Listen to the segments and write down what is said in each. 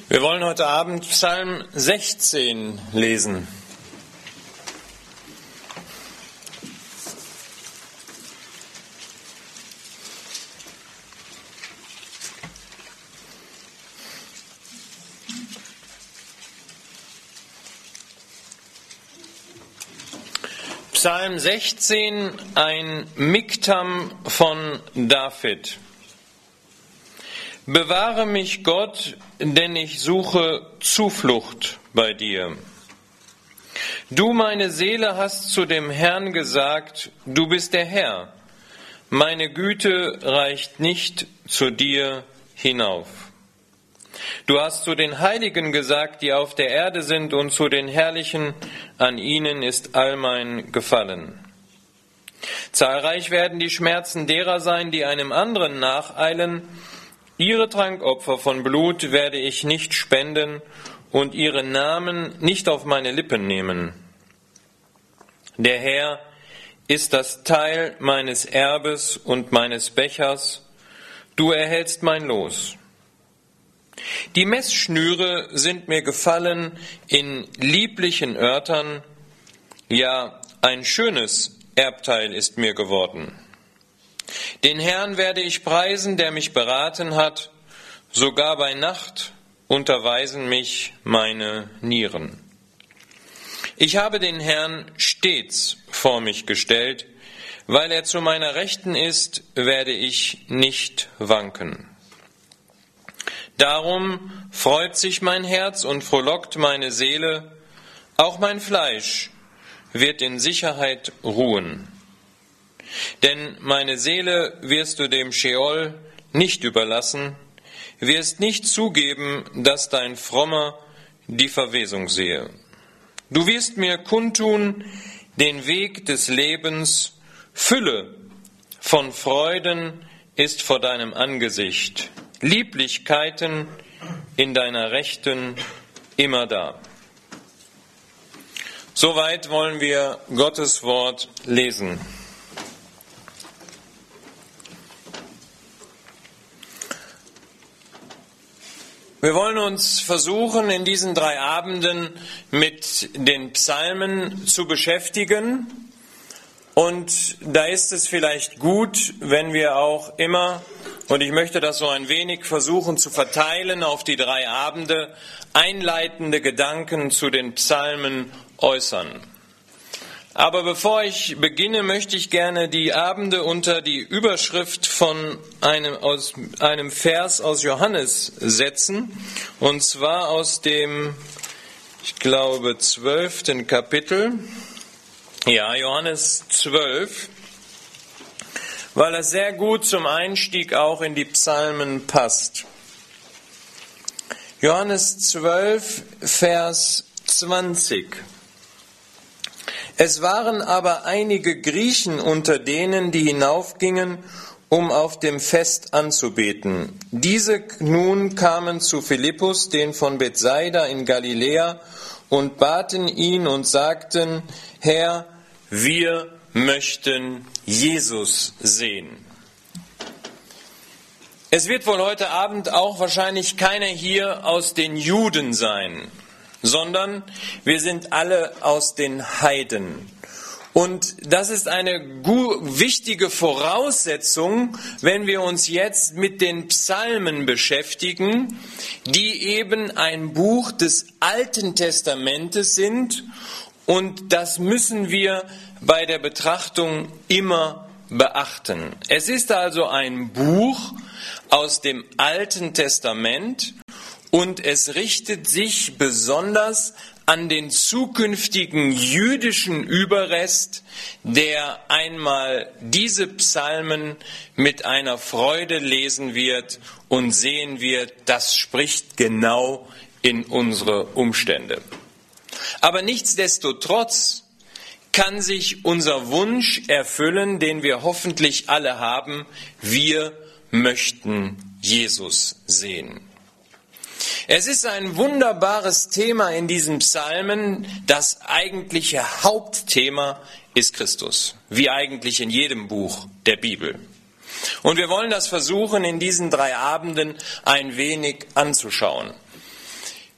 Wir wollen heute Abend Psalm 16 lesen. Psalm 16, ein Miktam von David. Bewahre mich, Gott, denn ich suche Zuflucht bei dir. Du, meine Seele, hast zu dem Herrn gesagt, du bist der Herr. Meine Güte reicht nicht zu dir hinauf. Du hast zu den Heiligen gesagt, die auf der Erde sind, und zu den Herrlichen, an ihnen ist all mein Gefallen. Zahlreich werden die Schmerzen derer sein, die einem anderen nacheilen. Ihre Trankopfer von Blut werde ich nicht spenden und ihre Namen nicht auf meine Lippen nehmen. Der Herr ist das Teil meines Erbes und meines Bechers. Du erhältst mein Los. Die Messschnüre sind mir gefallen in lieblichen Örtern. Ja, ein schönes Erbteil ist mir geworden. Den Herrn werde ich preisen, der mich beraten hat. Sogar bei Nacht unterweisen mich meine Nieren. Ich habe den Herrn stets vor mich gestellt. Weil er zu meiner Rechten ist, werde ich nicht wanken. Darum freut sich mein Herz und frohlockt meine Seele. Auch mein Fleisch wird in Sicherheit ruhen. Denn meine Seele wirst du dem Scheol nicht überlassen, wirst nicht zugeben, dass dein Frommer die Verwesung sehe. Du wirst mir kundtun den Weg des Lebens, Fülle von Freuden ist vor deinem Angesicht, Lieblichkeiten in deiner Rechten immerdar. Soweit wollen wir Gottes Wort lesen. Wir wollen uns versuchen, in diesen 3 Abenden mit den Psalmen zu beschäftigen. Und da ist es vielleicht gut, wenn wir auch immer, und ich möchte das so ein wenig versuchen zu verteilen auf die 3 Abende, einleitende Gedanken zu den Psalmen äußern. Aber bevor ich beginne, möchte ich gerne die Abende unter die Überschrift von einem Vers aus Johannes setzen, und zwar aus dem, ich glaube, 12. Kapitel, ja, Johannes 12, weil es sehr gut zum Einstieg auch in die Psalmen passt. Johannes 12, Vers 20. Es waren aber einige Griechen unter denen, die hinaufgingen, um auf dem Fest anzubeten. Diese nun kamen zu Philippus, den von Bethsaida in Galiläa, und baten ihn und sagten, Herr, wir möchten Jesus sehen. Es wird wohl heute Abend auch wahrscheinlich keiner hier aus den Juden sein, sondern wir sind alle aus den Heiden. Und das ist eine wichtige Voraussetzung, wenn wir uns jetzt mit den Psalmen beschäftigen, die eben ein Buch des Alten Testamentes sind. Und das müssen wir bei der Betrachtung immer beachten. Es ist also ein Buch aus dem Alten Testament und es richtet sich besonders an den zukünftigen jüdischen Überrest, der einmal diese Psalmen mit einer Freude lesen wird und sehen wird, das spricht genau in unsere Umstände. Aber nichtsdestotrotz kann sich unser Wunsch erfüllen, den wir hoffentlich alle haben. Wir möchten Jesus sehen. Es ist ein wunderbares Thema in diesen Psalmen. Das eigentliche Hauptthema ist Christus, wie eigentlich in jedem Buch der Bibel. Und wir wollen das versuchen, in diesen 3 Abenden ein wenig anzuschauen.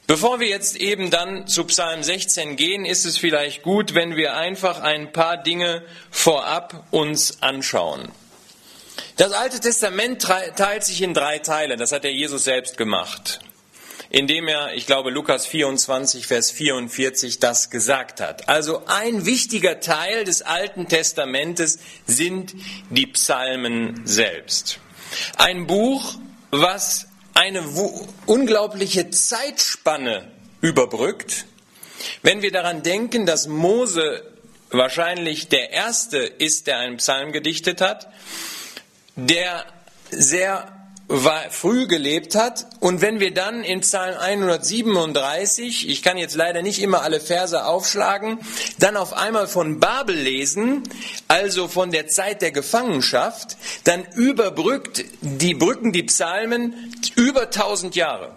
Bevor wir jetzt eben dann zu Psalm 16 gehen, ist es vielleicht gut, wenn wir einfach ein paar Dinge vorab uns anschauen. Das Alte Testament teilt sich in 3 Teile, das hat der Jesus selbst gemacht, indem er, ich glaube, Lukas 24, Vers 44 das gesagt hat. Also ein wichtiger Teil des Alten Testamentes sind die Psalmen selbst. Ein Buch, was eine unglaubliche Zeitspanne überbrückt. Wenn wir daran denken, dass Mose wahrscheinlich der Erste ist, der einen Psalm gedichtet hat, der sehr früh gelebt hat, und wenn wir dann in Psalm 137, ich kann jetzt leider nicht immer alle Verse aufschlagen, dann auf einmal von Babel lesen, also von der Zeit der Gefangenschaft, dann überbrücken die Psalmen über 1000 Jahre.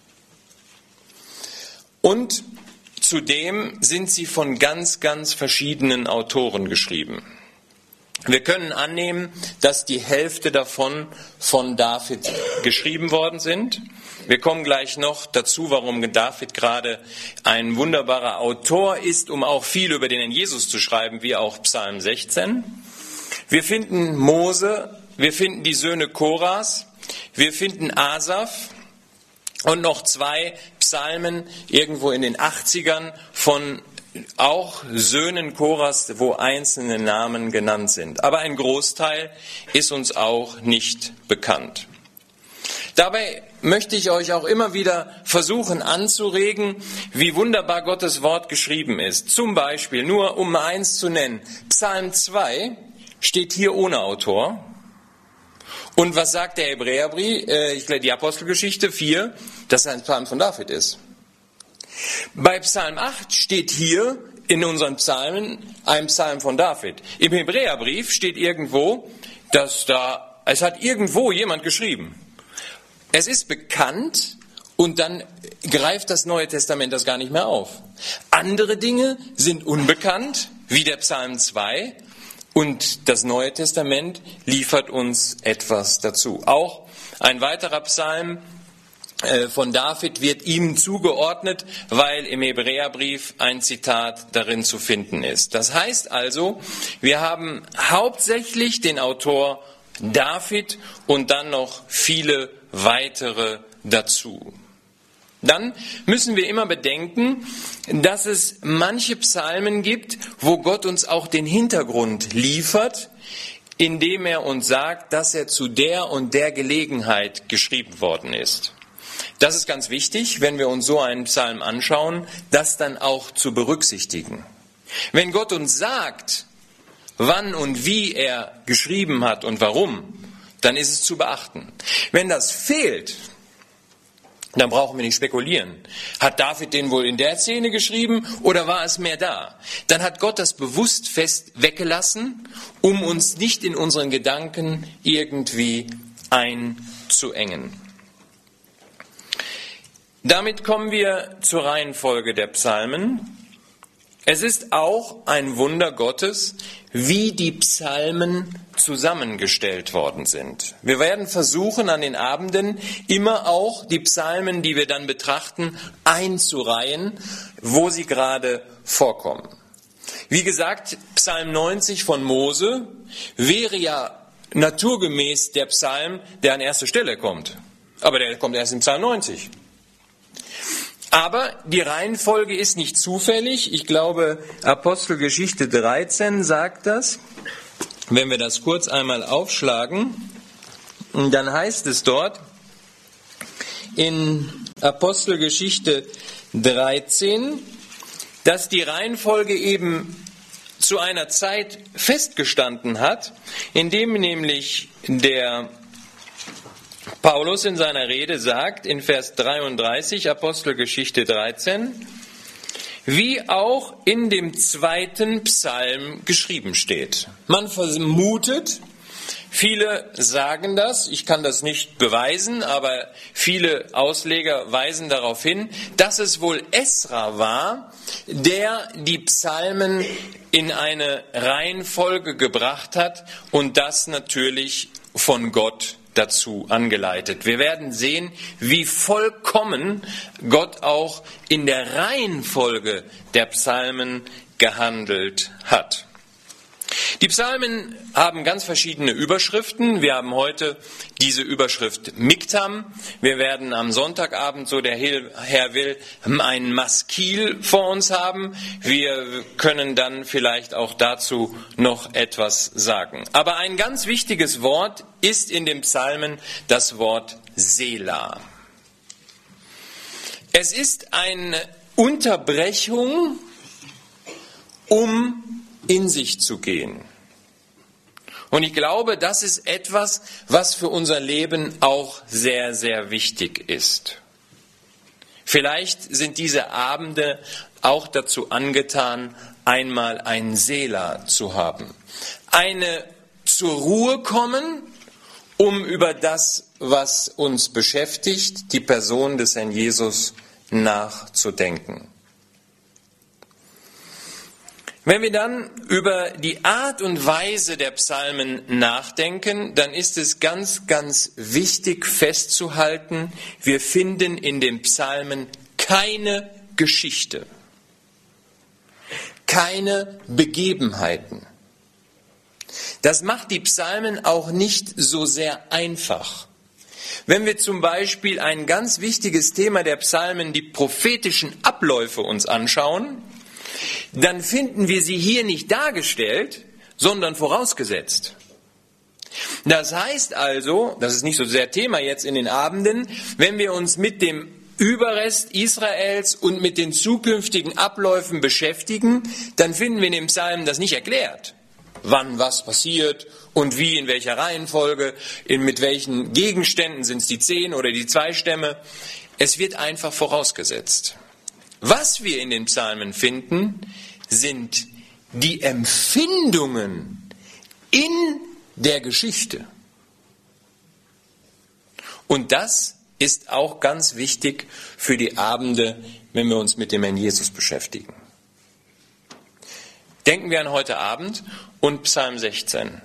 Und zudem sind sie von ganz, ganz verschiedenen Autoren geschrieben. Wir können annehmen, dass die Hälfte davon von David geschrieben worden sind. Wir kommen gleich noch dazu, warum David gerade ein wunderbarer Autor ist, um auch viel über den Herrn Jesus zu schreiben, wie auch Psalm 16. Wir finden Mose, wir finden die Söhne Koras, wir finden Asaf und noch 2 Psalmen irgendwo in den 80ern von auch Söhnen Koras, wo einzelne Namen genannt sind. Aber ein Großteil ist uns auch nicht bekannt. Dabei möchte ich euch auch immer wieder versuchen anzuregen, wie wunderbar Gottes Wort geschrieben ist. Zum Beispiel, nur um eins zu nennen, Psalm 2 steht hier ohne Autor. Und was sagt der Hebräerbrief, die Apostelgeschichte 4, dass ein Psalm von David ist. Bei Psalm 8 steht hier in unseren Psalmen ein Psalm von David. Im Hebräerbrief steht irgendwo, es hat irgendwo jemand geschrieben. Es ist bekannt und dann greift das Neue Testament das gar nicht mehr auf. Andere Dinge sind unbekannt, wie der Psalm 2, und das Neue Testament liefert uns etwas dazu. Auch ein weiterer Psalm von David wird ihm zugeordnet, weil im Hebräerbrief ein Zitat darin zu finden ist. Das heißt also, wir haben hauptsächlich den Autor David und dann noch viele weitere dazu. Dann müssen wir immer bedenken, dass es manche Psalmen gibt, wo Gott uns auch den Hintergrund liefert, indem er uns sagt, dass er zu der und der Gelegenheit geschrieben worden ist. Das ist ganz wichtig, wenn wir uns so einen Psalm anschauen, das dann auch zu berücksichtigen. Wenn Gott uns sagt, wann und wie er geschrieben hat und warum, dann ist es zu beachten. Wenn das fehlt, dann brauchen wir nicht spekulieren. Hat David den wohl in der Szene geschrieben oder war es mehr da? Dann hat Gott das bewusst fest weggelassen, um uns nicht in unseren Gedanken irgendwie einzuengen. Damit kommen wir zur Reihenfolge der Psalmen. Es ist auch ein Wunder Gottes, wie die Psalmen zusammengestellt worden sind. Wir werden versuchen, an den Abenden immer auch die Psalmen, die wir dann betrachten, einzureihen, wo sie gerade vorkommen. Wie gesagt, Psalm 90 von Mose wäre ja naturgemäß der Psalm, der an erster Stelle kommt. Aber der kommt erst in Psalm 90. Aber die Reihenfolge ist nicht zufällig. Ich glaube, Apostelgeschichte 13 sagt das. Wenn wir das kurz einmal aufschlagen, dann heißt es dort in Apostelgeschichte 13, dass die Reihenfolge eben zu einer Zeit festgestanden hat, indem nämlich der Paulus in seiner Rede sagt, in Vers 33, Apostelgeschichte 13, wie auch in dem 2. Psalm geschrieben steht. Man vermutet, viele sagen das, ich kann das nicht beweisen, aber viele Ausleger weisen darauf hin, dass es wohl Esra war, der die Psalmen in eine Reihenfolge gebracht hat und das natürlich von Gott dazu angeleitet. Wir werden sehen, wie vollkommen Gott auch in der Reihenfolge der Psalmen gehandelt hat. Die Psalmen haben ganz verschiedene Überschriften. Wir haben heute diese Überschrift Miktam. Wir werden am Sonntagabend, so der Herr will, ein Maskil vor uns haben. Wir können dann vielleicht auch dazu noch etwas sagen. Aber ein ganz wichtiges Wort ist in den Psalmen das Wort Selah. Es ist eine Unterbrechung, um in sich zu gehen. Und ich glaube, das ist etwas, was für unser Leben auch sehr, sehr wichtig ist. Vielleicht sind diese Abende auch dazu angetan, einmal ein Selah zu haben. Eine zur Ruhe kommen, um über das, was uns beschäftigt, die Person des Herrn Jesus, nachzudenken. Wenn wir dann über die Art und Weise der Psalmen nachdenken, dann ist es ganz, ganz wichtig festzuhalten, wir finden in den Psalmen keine Geschichte, keine Begebenheiten. Das macht die Psalmen auch nicht so sehr einfach. Wenn wir zum Beispiel ein ganz wichtiges Thema der Psalmen, die prophetischen Abläufe uns anschauen, dann finden wir sie hier nicht dargestellt, sondern vorausgesetzt. Das heißt also, das ist nicht so sehr Thema jetzt in den Abenden, wenn wir uns mit dem Überrest Israels und mit den zukünftigen Abläufen beschäftigen, dann finden wir in dem Psalm das nicht erklärt. Wann was passiert und wie, in welcher Reihenfolge, mit welchen Gegenständen, sind es die 10 oder die 2 Stämme. Es wird einfach vorausgesetzt. Was wir in den Psalmen finden, sind die Empfindungen in der Geschichte. Und das ist auch ganz wichtig für die Abende, wenn wir uns mit dem Herrn Jesus beschäftigen. Denken wir an heute Abend und Psalm 16.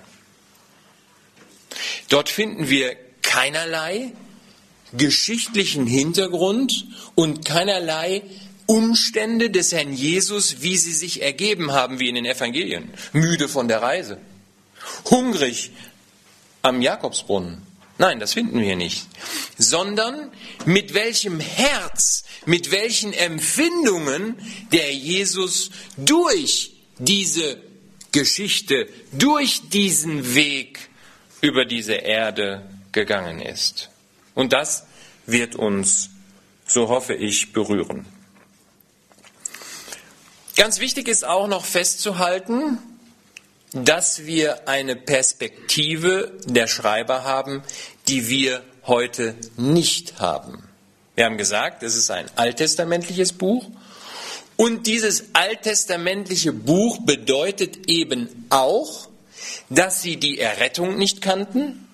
Dort finden wir keinerlei geschichtlichen Hintergrund und keinerlei Umstände des Herrn Jesus, wie sie sich ergeben haben, wie in den Evangelien. Müde von der Reise, hungrig am Jakobsbrunnen. Nein, das finden wir nicht. Sondern mit welchem Herz, mit welchen Empfindungen der Jesus durch diese Geschichte, durch diesen Weg über diese Erde gegangen ist. Und das wird uns, so hoffe ich, berühren. Ganz wichtig ist auch noch festzuhalten, dass wir eine Perspektive der Schreiber haben, die wir heute nicht haben. Wir haben gesagt, es ist ein alttestamentliches Buch und dieses alttestamentliche Buch bedeutet eben auch, dass sie die Errettung nicht kannten.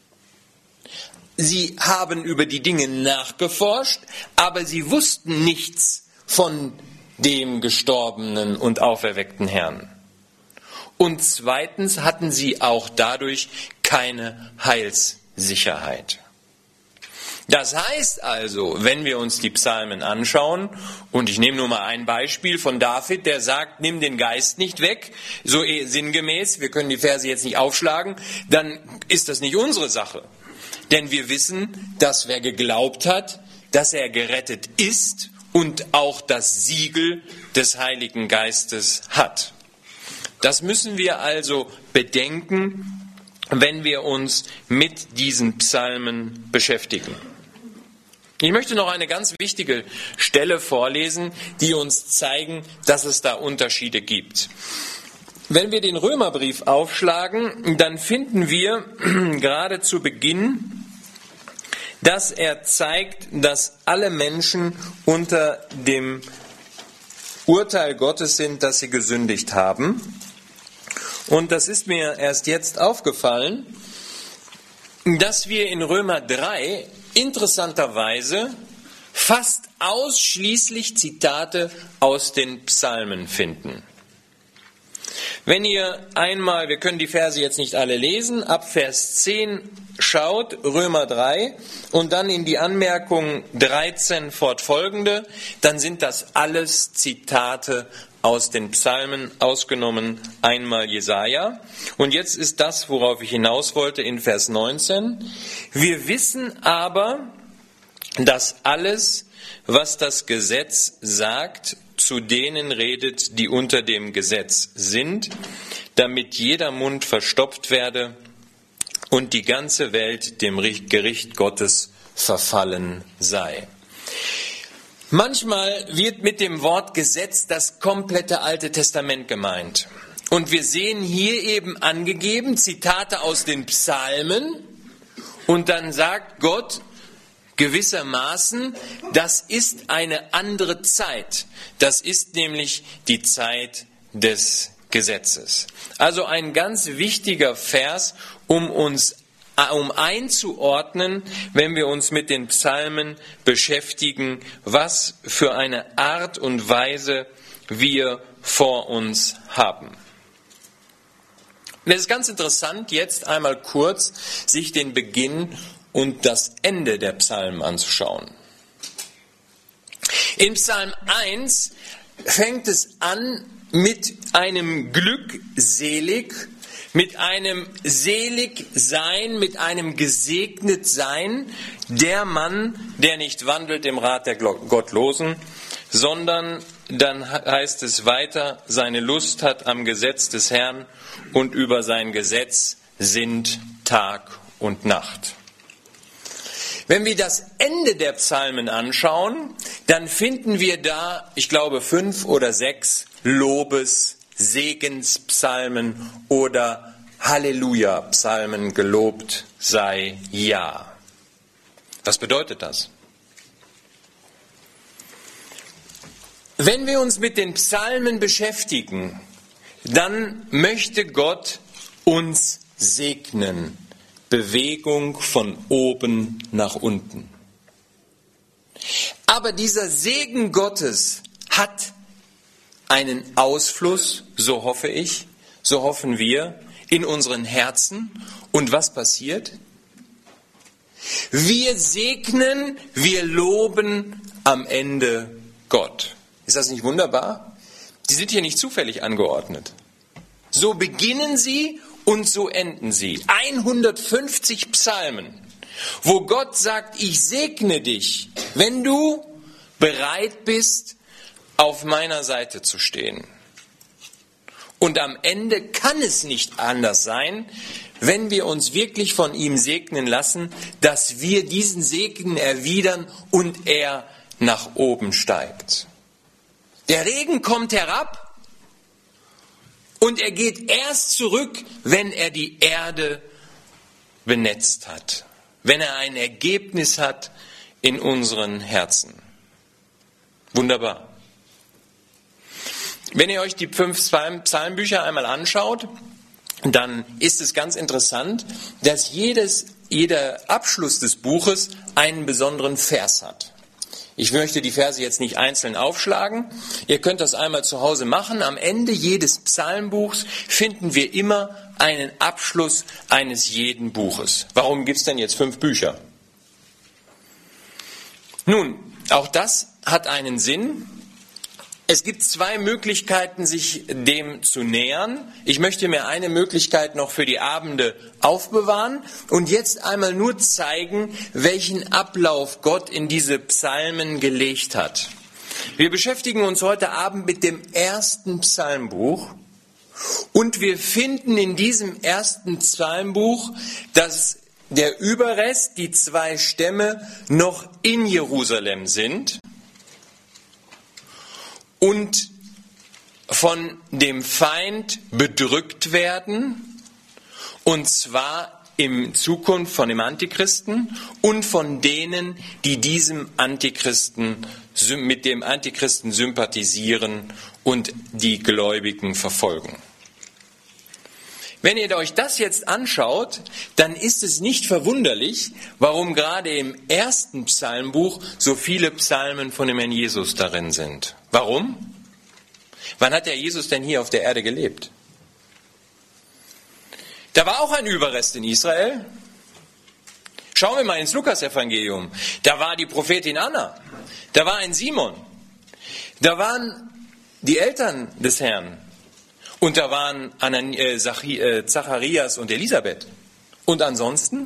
Sie haben über die Dinge nachgeforscht, aber sie wussten nichts von dem gestorbenen und auferweckten Herrn. Und zweitens hatten sie auch dadurch keine Heilssicherheit. Das heißt also, wenn wir uns die Psalmen anschauen, und ich nehme nur mal ein Beispiel von David, der sagt, nimm den Geist nicht weg, so sinngemäß, wir können die Verse jetzt nicht aufschlagen, dann ist das nicht unsere Sache. Denn wir wissen, dass wer geglaubt hat, dass er gerettet ist, und auch das Siegel des Heiligen Geistes hat. Das müssen wir also bedenken, wenn wir uns mit diesen Psalmen beschäftigen. Ich möchte noch eine ganz wichtige Stelle vorlesen, die uns zeigen, dass es da Unterschiede gibt. Wenn wir den Römerbrief aufschlagen, dann finden wir gerade zu Beginn, dass er zeigt, dass alle Menschen unter dem Urteil Gottes sind, dass sie gesündigt haben. Und das ist mir erst jetzt aufgefallen, dass wir in Römer 3 interessanterweise fast ausschließlich Zitate aus den Psalmen finden. Wenn ihr einmal, wir können die Verse jetzt nicht alle lesen, ab Vers 10 schaut, Römer 3, und dann in die Anmerkung 13 fortfolgende, dann sind das alles Zitate aus den Psalmen, ausgenommen einmal Jesaja. Und jetzt ist das, worauf ich hinaus wollte, in Vers 19. Wir wissen aber, dass alles, was das Gesetz sagt, zu denen redet, die unter dem Gesetz sind, damit jeder Mund verstopft werde und die ganze Welt dem Gericht Gottes verfallen sei. Manchmal wird mit dem Wort Gesetz das komplette Alte Testament gemeint. Und wir sehen hier eben angegeben Zitate aus den Psalmen, und dann sagt Gott gewissermaßen, das ist eine andere Zeit. Das ist nämlich die Zeit des Gesetzes. Also ein ganz wichtiger Vers, um einzuordnen, wenn wir uns mit den Psalmen beschäftigen, was für eine Art und Weise wir vor uns haben. Und es ist ganz interessant, jetzt einmal kurz sich den Beginn und das Ende der Psalmen anzuschauen. In Psalm 1 fängt es an mit einem glückselig, mit einem selig sein, mit einem gesegnet sein, der Mann, der nicht wandelt im Rat der Gottlosen, sondern dann heißt es weiter, seine Lust hat am Gesetz des Herrn und über sein Gesetz sind Tag und Nacht. Wenn wir das Ende der Psalmen anschauen, dann finden wir da, ich glaube, 5 oder 6 Lobes-, Segenspsalmen oder Halleluja-Psalmen, gelobt sei Ja. Was bedeutet das? Wenn wir uns mit den Psalmen beschäftigen, dann möchte Gott uns segnen. Bewegung von oben nach unten. Aber dieser Segen Gottes hat einen Ausfluss, so hoffe ich, so hoffen wir, in unseren Herzen. Und was passiert? Wir segnen, wir loben am Ende Gott. Ist das nicht wunderbar? Die sind hier nicht zufällig angeordnet. So beginnen sie und so enden sie. 150 Psalmen, wo Gott sagt, ich segne dich, wenn du bereit bist, auf meiner Seite zu stehen. Und am Ende kann es nicht anders sein, wenn wir uns wirklich von ihm segnen lassen, dass wir diesen Segen erwidern und er nach oben steigt. Der Regen kommt herab und er geht erst zurück, wenn er die Erde benetzt hat, wenn er ein Ergebnis hat in unseren Herzen. Wunderbar. Wenn ihr euch die 5 Psalmbücher einmal anschaut, dann ist es ganz interessant, dass jeder Abschluss des Buches einen besonderen Vers hat. Ich möchte die Verse jetzt nicht einzeln aufschlagen. Ihr könnt das einmal zu Hause machen. Am Ende jedes Psalmbuchs finden wir immer einen Abschluss eines jeden Buches. Warum gibt es denn jetzt 5 Bücher? Nun, auch das hat einen Sinn. Es gibt 2 Möglichkeiten, sich dem zu nähern. Ich möchte mir eine Möglichkeit noch für die Abende aufbewahren und jetzt einmal nur zeigen, welchen Ablauf Gott in diese Psalmen gelegt hat. Wir beschäftigen uns heute Abend mit dem ersten Psalmbuch und wir finden in diesem ersten Psalmbuch, dass der Überrest, die 2 Stämme, noch in Jerusalem sind und von dem Feind bedrückt werden, und zwar in Zukunft von dem Antichristen und von denen, die mit dem Antichristen sympathisieren und die Gläubigen verfolgen. Wenn ihr euch das jetzt anschaut, dann ist es nicht verwunderlich, warum gerade im ersten Psalmbuch so viele Psalmen von dem Herrn Jesus darin sind. Warum? Wann hat der Jesus denn hier auf der Erde gelebt? Da war auch ein Überrest in Israel. Schauen wir mal ins Lukas-Evangelium. Da war die Prophetin Anna. Da war ein Simon. Da waren die Eltern des Herrn. Und da waren Zacharias und Elisabeth. Und ansonsten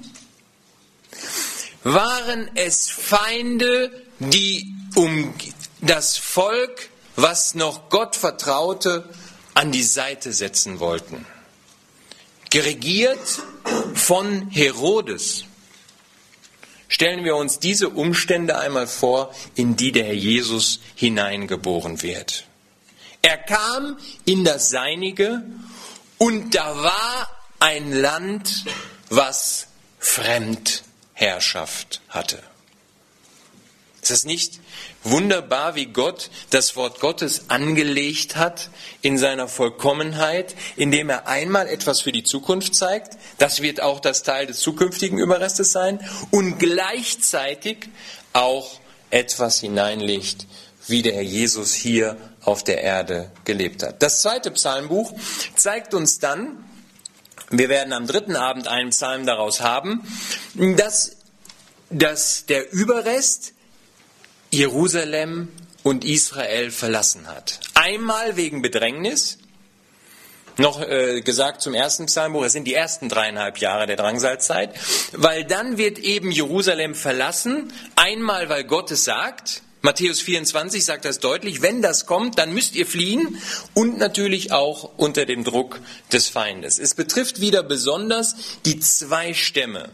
waren es Feinde, die um das Volk, was noch Gott vertraute, an die Seite setzen wollten. Geregiert von Herodes. Stellen wir uns diese Umstände einmal vor, in die der Herr Jesus hineingeboren wird. Er kam in das Seinige und da war ein Land, was Fremdherrschaft hatte. Ist das nicht wunderbar, wie Gott das Wort Gottes angelegt hat in seiner Vollkommenheit, indem er einmal etwas für die Zukunft zeigt, das wird auch das Teil des zukünftigen Überrestes sein, und gleichzeitig auch etwas hineinlegt, wie der Herr Jesus hier auf der Erde gelebt hat. Das zweite Psalmbuch zeigt uns dann, wir werden am dritten Abend einen Psalm daraus haben, dass der Überrest Jerusalem und Israel verlassen hat. Einmal wegen Bedrängnis, noch gesagt zum ersten Psalmbuch, es sind die ersten 3,5 Jahre der Drangsalzeit, weil dann wird eben Jerusalem verlassen, einmal weil Gott es sagt, Matthäus 24 sagt das deutlich, wenn das kommt, dann müsst ihr fliehen, und natürlich auch unter dem Druck des Feindes. Es betrifft wieder besonders die 2 Stämme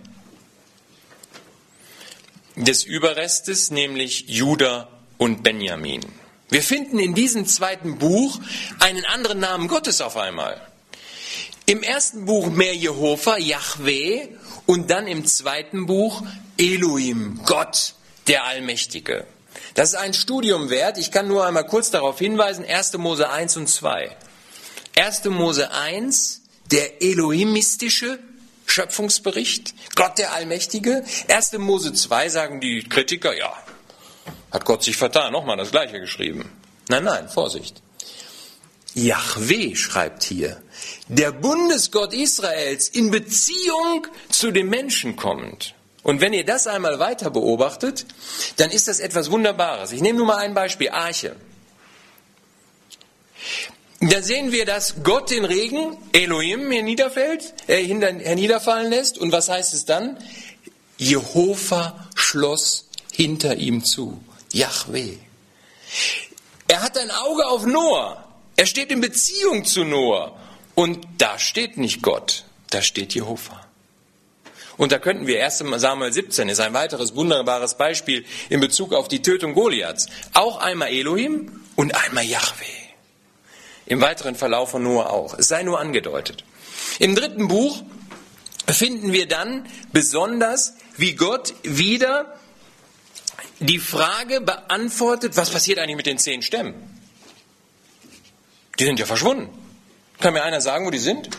des Überrestes, nämlich Juda und Benjamin. Wir finden in diesem zweiten Buch einen anderen Namen Gottes auf einmal. Im ersten Buch mehr Jehova, Jahwe, und dann im zweiten Buch Elohim, Gott, der Allmächtige. Das ist ein Studium wert. Ich kann nur einmal kurz darauf hinweisen, 1. Mose 1 und 2. 1. Mose 1, der elohimistische Schöpfungsbericht, Gott der Allmächtige. 1. Mose 2 sagen die Kritiker, ja, hat Gott sich vertan, nochmal das Gleiche geschrieben. Nein, Vorsicht. Jahwe schreibt hier, der Bundesgott Israels in Beziehung zu den Menschen kommend. Und wenn ihr das einmal weiter beobachtet, dann ist das etwas Wunderbares. Ich nehme nur mal ein Beispiel, Arche. Da sehen wir, dass Gott den Regen, Elohim, herniederfallen lässt. Und was heißt es dann? Jehova schloss hinter ihm zu. Jahwe. Er hat ein Auge auf Noah. Er steht in Beziehung zu Noah. Und da steht nicht Gott, da steht Jehova. Und da könnten wir 1. Samuel 17, ist ein weiteres wunderbares Beispiel in Bezug auf die Tötung Goliaths. Auch einmal Elohim und einmal Jahwe. Im weiteren Verlauf von Noah auch. Es sei nur angedeutet. Im dritten Buch finden wir dann besonders, wie Gott wieder die Frage beantwortet, was passiert eigentlich mit den 10 Stämmen? Die sind ja verschwunden. Kann mir einer sagen, wo die sind?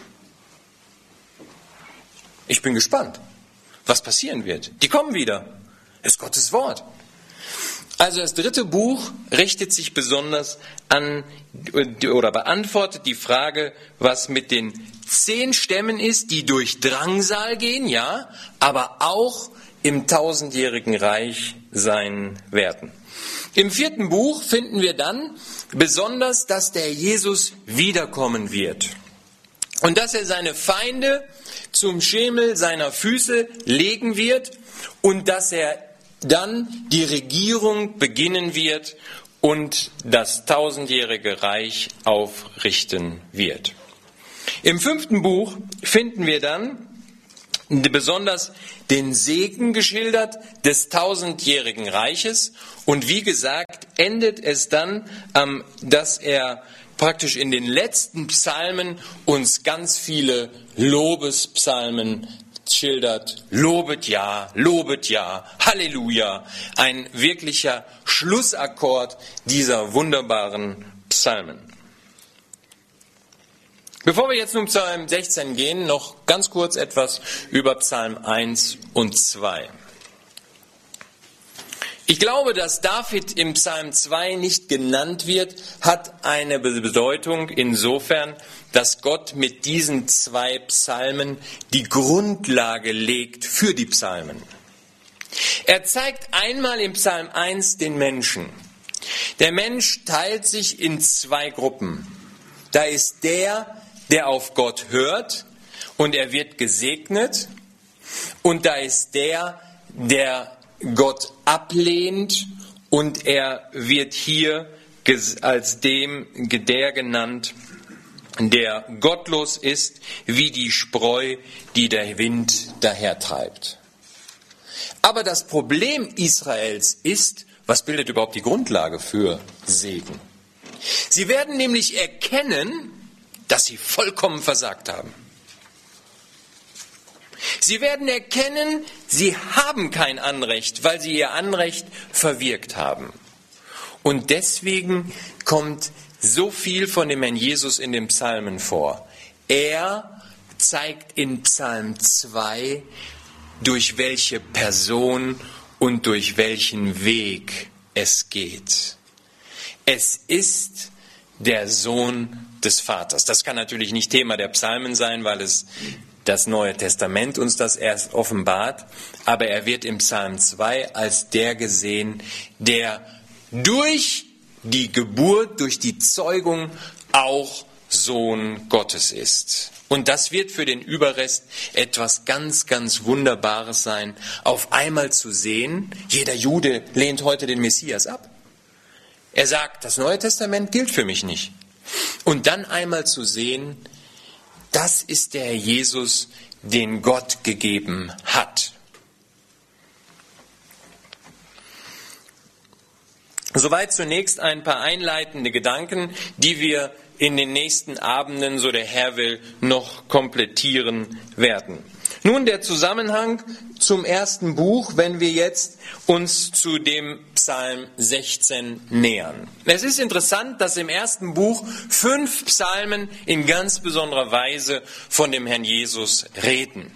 Ich bin gespannt, was passieren wird. Die kommen wieder. Das ist Gottes Wort. Also das dritte Buch richtet sich besonders an oder beantwortet die Frage, was mit den 10 Stämmen ist, die durch Drangsal gehen, ja, aber auch im 1000-jährigen Reich sein werden. Im 4. Buch finden wir dann besonders, dass der Jesus wiederkommen wird und dass er seine Feinde zum Schemel seiner Füße legen wird und dass er dann die Regierung beginnen wird und das 1000-jährige Reich aufrichten wird. Im 5. Buch finden wir dann besonders den Segen geschildert des 1000-jährigen Reiches, und wie gesagt endet es dann, dass er praktisch in den letzten Psalmen uns ganz viele Lobespsalmen schildert. Lobet ja, Halleluja. Ein wirklicher Schlussakkord dieser wunderbaren Psalmen. Bevor wir jetzt nun Psalm 16 gehen, noch ganz kurz etwas über Psalm 1 und 2. Ich glaube, dass David im Psalm 2 nicht genannt wird, hat eine Bedeutung insofern, dass Gott mit diesen 2 Psalmen die Grundlage legt für die Psalmen. Er zeigt einmal im Psalm 1 den Menschen. Der Mensch teilt sich in 2 Gruppen. Da ist der auf Gott hört und er wird gesegnet. Und da ist der Gott ablehnt und er wird hier als der genannt, der gottlos ist, wie die Spreu, die der Wind dahertreibt. Aber das Problem Israels ist, was bildet überhaupt die Grundlage für Segen? Sie werden nämlich erkennen, dass sie vollkommen versagt haben. Sie werden erkennen, sie haben kein Anrecht, weil sie ihr Anrecht verwirkt haben. Und deswegen kommt so viel von dem Herrn Jesus in den Psalmen vor. Er zeigt in Psalm 2, durch welche Person und durch welchen Weg es geht. Es ist der Sohn des Vaters. Das kann natürlich nicht Thema der Psalmen sein, weil es das Neue Testament uns das erst offenbart, aber er wird im Psalm 2 als der gesehen, der durch die Geburt, durch die Zeugung auch Sohn Gottes ist. Und das wird für den Überrest etwas ganz, ganz Wunderbares sein, auf einmal zu sehen, jeder Jude lehnt heute den Messias ab. Er sagt, das Neue Testament gilt für mich nicht. Und dann einmal zu sehen, das ist der Herr Jesus, den Gott gegeben hat. Soweit zunächst ein paar einleitende Gedanken, die wir in den nächsten Abenden, so der Herr will, noch komplettieren werden. Nun der Zusammenhang zum ersten Buch, wenn wir jetzt uns zu dem Psalm 16 nähern. Es ist interessant, dass im ersten Buch 5 Psalmen in ganz besonderer Weise von dem Herrn Jesus reden.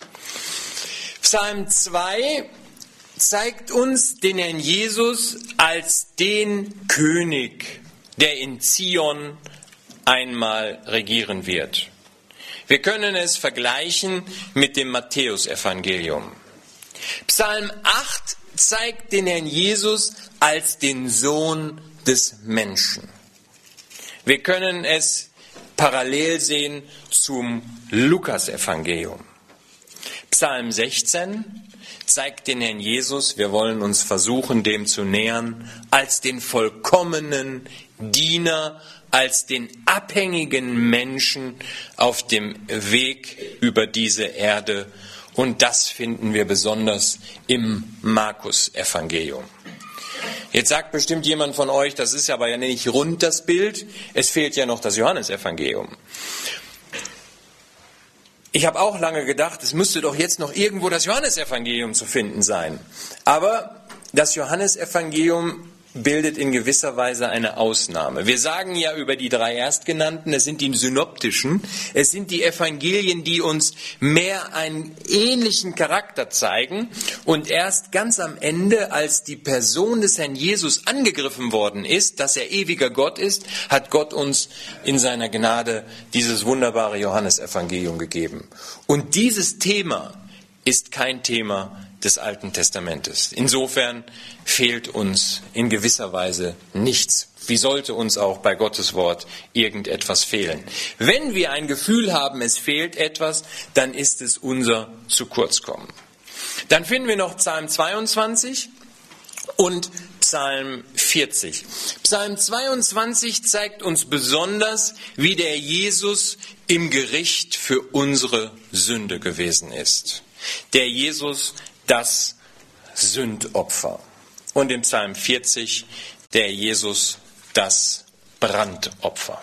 Psalm 2 zeigt uns den Herrn Jesus als den König, der in Zion einmal regieren wird. Wir können es vergleichen mit dem Matthäusevangelium. Psalm 8 zeigt den Herrn Jesus als den Sohn des Menschen. Wir können es parallel sehen zum Lukasevangelium. Psalm 16 zeigt den Herrn Jesus, wir wollen uns versuchen, dem zu nähern, als den vollkommenen Diener, als den abhängigen Menschen auf dem Weg über diese Erde. Und das finden wir besonders im Markus-Evangelium. Jetzt sagt bestimmt jemand von euch, das ist aber ja nicht rund das Bild, es fehlt ja noch das Johannesevangelium. Ich habe auch lange gedacht, es müsste doch jetzt noch irgendwo das Johannesevangelium zu finden sein. Aber das Johannesevangelium bildet in gewisser Weise eine Ausnahme. Wir sagen ja über die 3 Erstgenannten, es sind die synoptischen, es sind die Evangelien, die uns mehr einen ähnlichen Charakter zeigen. Und erst ganz am Ende, als die Person des Herrn Jesus angegriffen worden ist, dass er ewiger Gott ist, hat Gott uns in seiner Gnade dieses wunderbare Johannesevangelium gegeben. Und dieses Thema ist kein Thema des Alten Testamentes. Insofern fehlt uns in gewisser Weise nichts. Wie sollte uns auch bei Gottes Wort irgendetwas fehlen? Wenn wir ein Gefühl haben, es fehlt etwas, dann ist es unser zu kurz kommen. Dann finden wir noch Psalm 22 und Psalm 40. Psalm 22 zeigt uns besonders, wie der Jesus im Gericht für unsere Sünde gewesen ist. Der Jesus, das Sündopfer. Und im Psalm 40 der Jesus, das Brandopfer.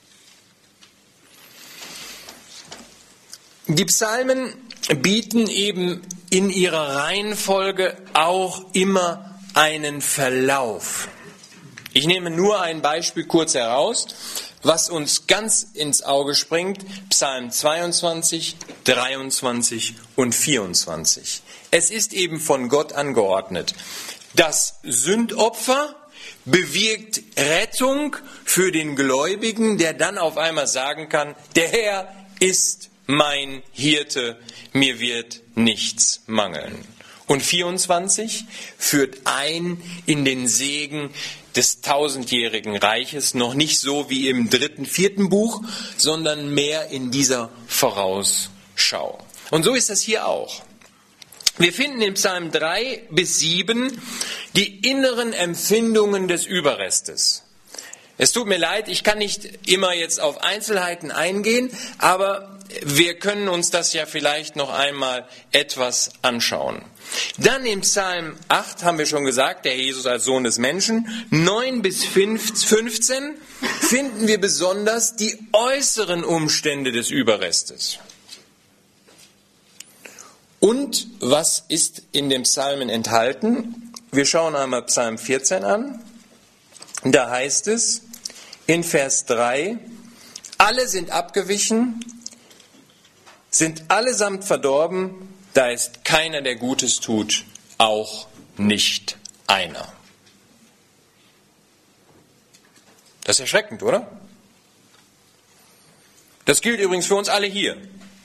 Die Psalmen bieten eben in ihrer Reihenfolge auch immer einen Verlauf. Ich nehme nur ein Beispiel kurz heraus, was uns ganz ins Auge springt: Psalm 22, 23 und 24. Es ist eben von Gott angeordnet. Das Sündopfer bewirkt Rettung für den Gläubigen, der dann auf einmal sagen kann, der Herr ist mein Hirte, mir wird nichts mangeln. Und 24 führt ein in den Segen des tausendjährigen Reiches, noch nicht so wie im 3., 4. Buch, sondern mehr in dieser Vorausschau. Und so ist das hier auch. Wir finden in Psalm 3 bis 7 die inneren Empfindungen des Überrestes. Es tut mir leid, ich kann nicht immer jetzt auf Einzelheiten eingehen, aber wir können uns das ja vielleicht noch einmal etwas anschauen. Dann im Psalm 8 haben wir schon gesagt, der Jesus als Sohn des Menschen. 9 bis 15 finden wir besonders die äußeren Umstände des Überrestes. Und was ist in den Psalmen enthalten? Wir schauen einmal Psalm 14 an. Da heißt es in Vers 3, alle sind abgewichen, sind allesamt verdorben, da ist keiner, der Gutes tut, auch nicht einer. Das ist erschreckend, oder? Das gilt übrigens für uns alle hier.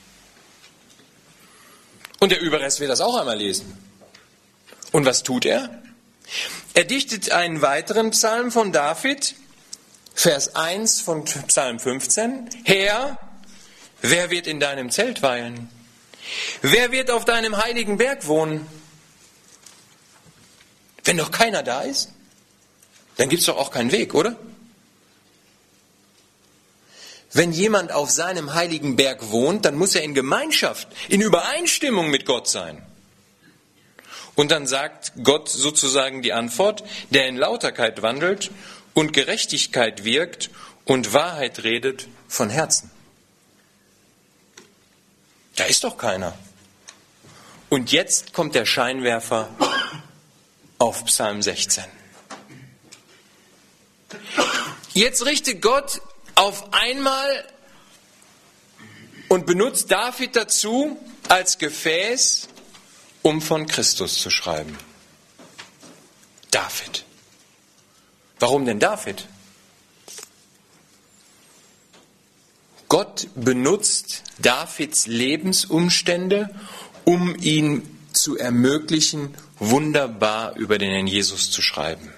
Und der Überrest wird das auch einmal lesen. Und was tut er? Er dichtet einen weiteren Psalm von David, Vers 1 von Psalm 15. Herr, wer wird in deinem Zelt weilen? Wer wird auf deinem heiligen Berg wohnen? Wenn doch keiner da ist, dann gibt es doch auch keinen Weg, oder? Wenn jemand auf seinem heiligen Berg wohnt, dann muss er in Gemeinschaft, in Übereinstimmung mit Gott sein. Und dann sagt Gott sozusagen die Antwort, der in Lauterkeit wandelt und Gerechtigkeit wirkt und Wahrheit redet von Herzen. Da ist doch keiner. Und jetzt kommt der Scheinwerfer auf Psalm 16. Jetzt richtet Gott auf einmal und benutzt David dazu als Gefäß, um von Christus zu schreiben. David. Warum denn David? Gott benutzt Davids Lebensumstände, um ihn zu ermöglichen, wunderbar über den Herrn Jesus zu schreiben.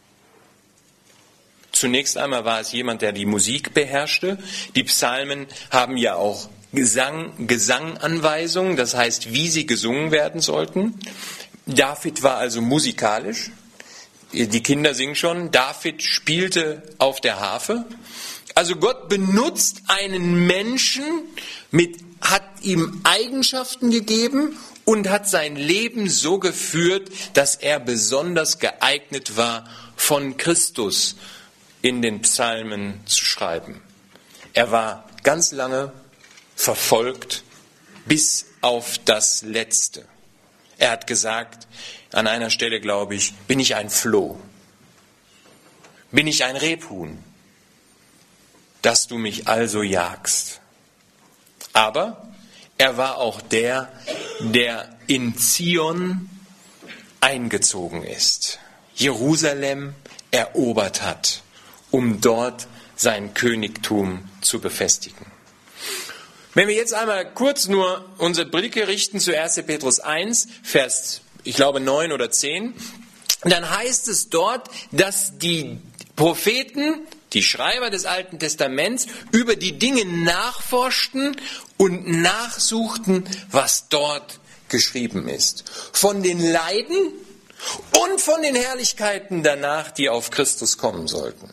Zunächst einmal war es jemand, der die Musik beherrschte. Die Psalmen haben ja auch Gesanganweisungen, das heißt, wie sie gesungen werden sollten. David war also musikalisch. Die Kinder singen schon. David spielte auf der Harfe. Also Gott benutzt einen Menschen, hat ihm Eigenschaften gegeben und hat sein Leben so geführt, dass er besonders geeignet war, von Christus in den Psalmen zu schreiben. Er war ganz lange verfolgt bis auf das Letzte. Er hat gesagt, an einer Stelle glaube ich, bin ich ein Floh? Bin ich ein Rebhuhn, dass du mich also jagst? Aber er war auch der in Zion eingezogen ist, Jerusalem erobert hat, um dort sein Königtum zu befestigen. Wenn wir jetzt einmal kurz nur unsere Blicke richten zu 1. Petrus 1, Vers, ich glaube 9 oder 10, dann heißt es dort, dass die Propheten, die Schreiber des Alten Testaments, über die Dinge nachforschten und nachsuchten, was dort geschrieben ist. Von den Leiden und von den Herrlichkeiten danach, die auf Christus kommen sollten.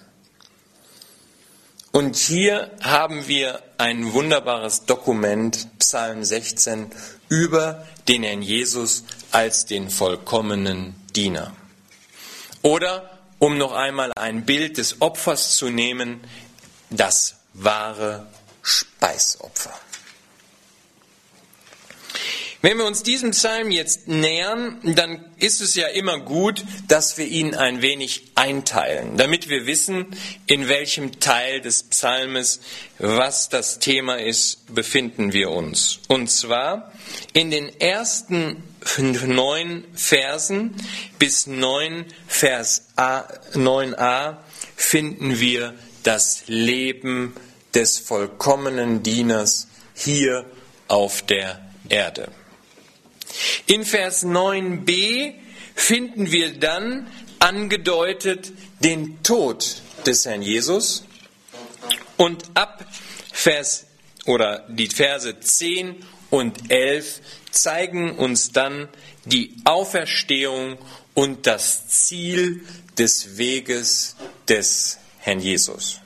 Und hier haben wir ein wunderbares Dokument, Psalm 16, über den Herrn Jesus als den vollkommenen Diener. Oder, um noch einmal ein Bild des Opfers zu nehmen, das wahre Speisopfer. Wenn wir uns diesem Psalm jetzt nähern, dann ist es ja immer gut, dass wir ihn ein wenig einteilen, damit wir wissen, in welchem Teil des Psalmes, was das Thema ist, befinden wir uns. Und zwar in den ersten 9 Versen bis 9 Vers 9a finden wir das Leben des vollkommenen Dieners hier auf der Erde. In Vers 9b finden wir dann angedeutet den Tod des Herrn Jesus und ab die Verse 10 und 11 zeigen uns dann die Auferstehung und das Ziel des Weges des Herrn Jesus.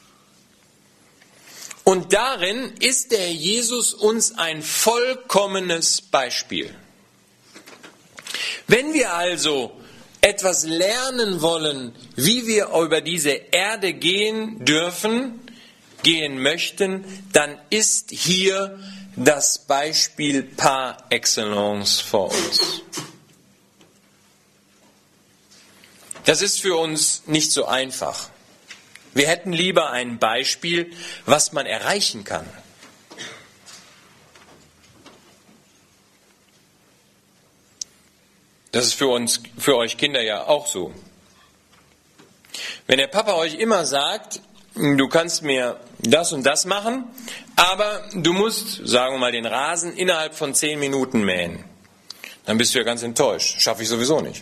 Und darin ist der Jesus uns ein vollkommenes Beispiel. Wenn wir also etwas lernen wollen, wie wir über diese Erde gehen möchten, dann ist hier das Beispiel par excellence vor uns. Das ist für uns nicht so einfach. Wir hätten lieber ein Beispiel, was man erreichen kann. Das ist für euch Kinder ja auch so. Wenn der Papa euch immer sagt, du kannst mir das und das machen, aber du musst, sagen wir mal, den Rasen innerhalb von 10 Minuten mähen, dann bist du ja ganz enttäuscht. Schaffe ich sowieso nicht.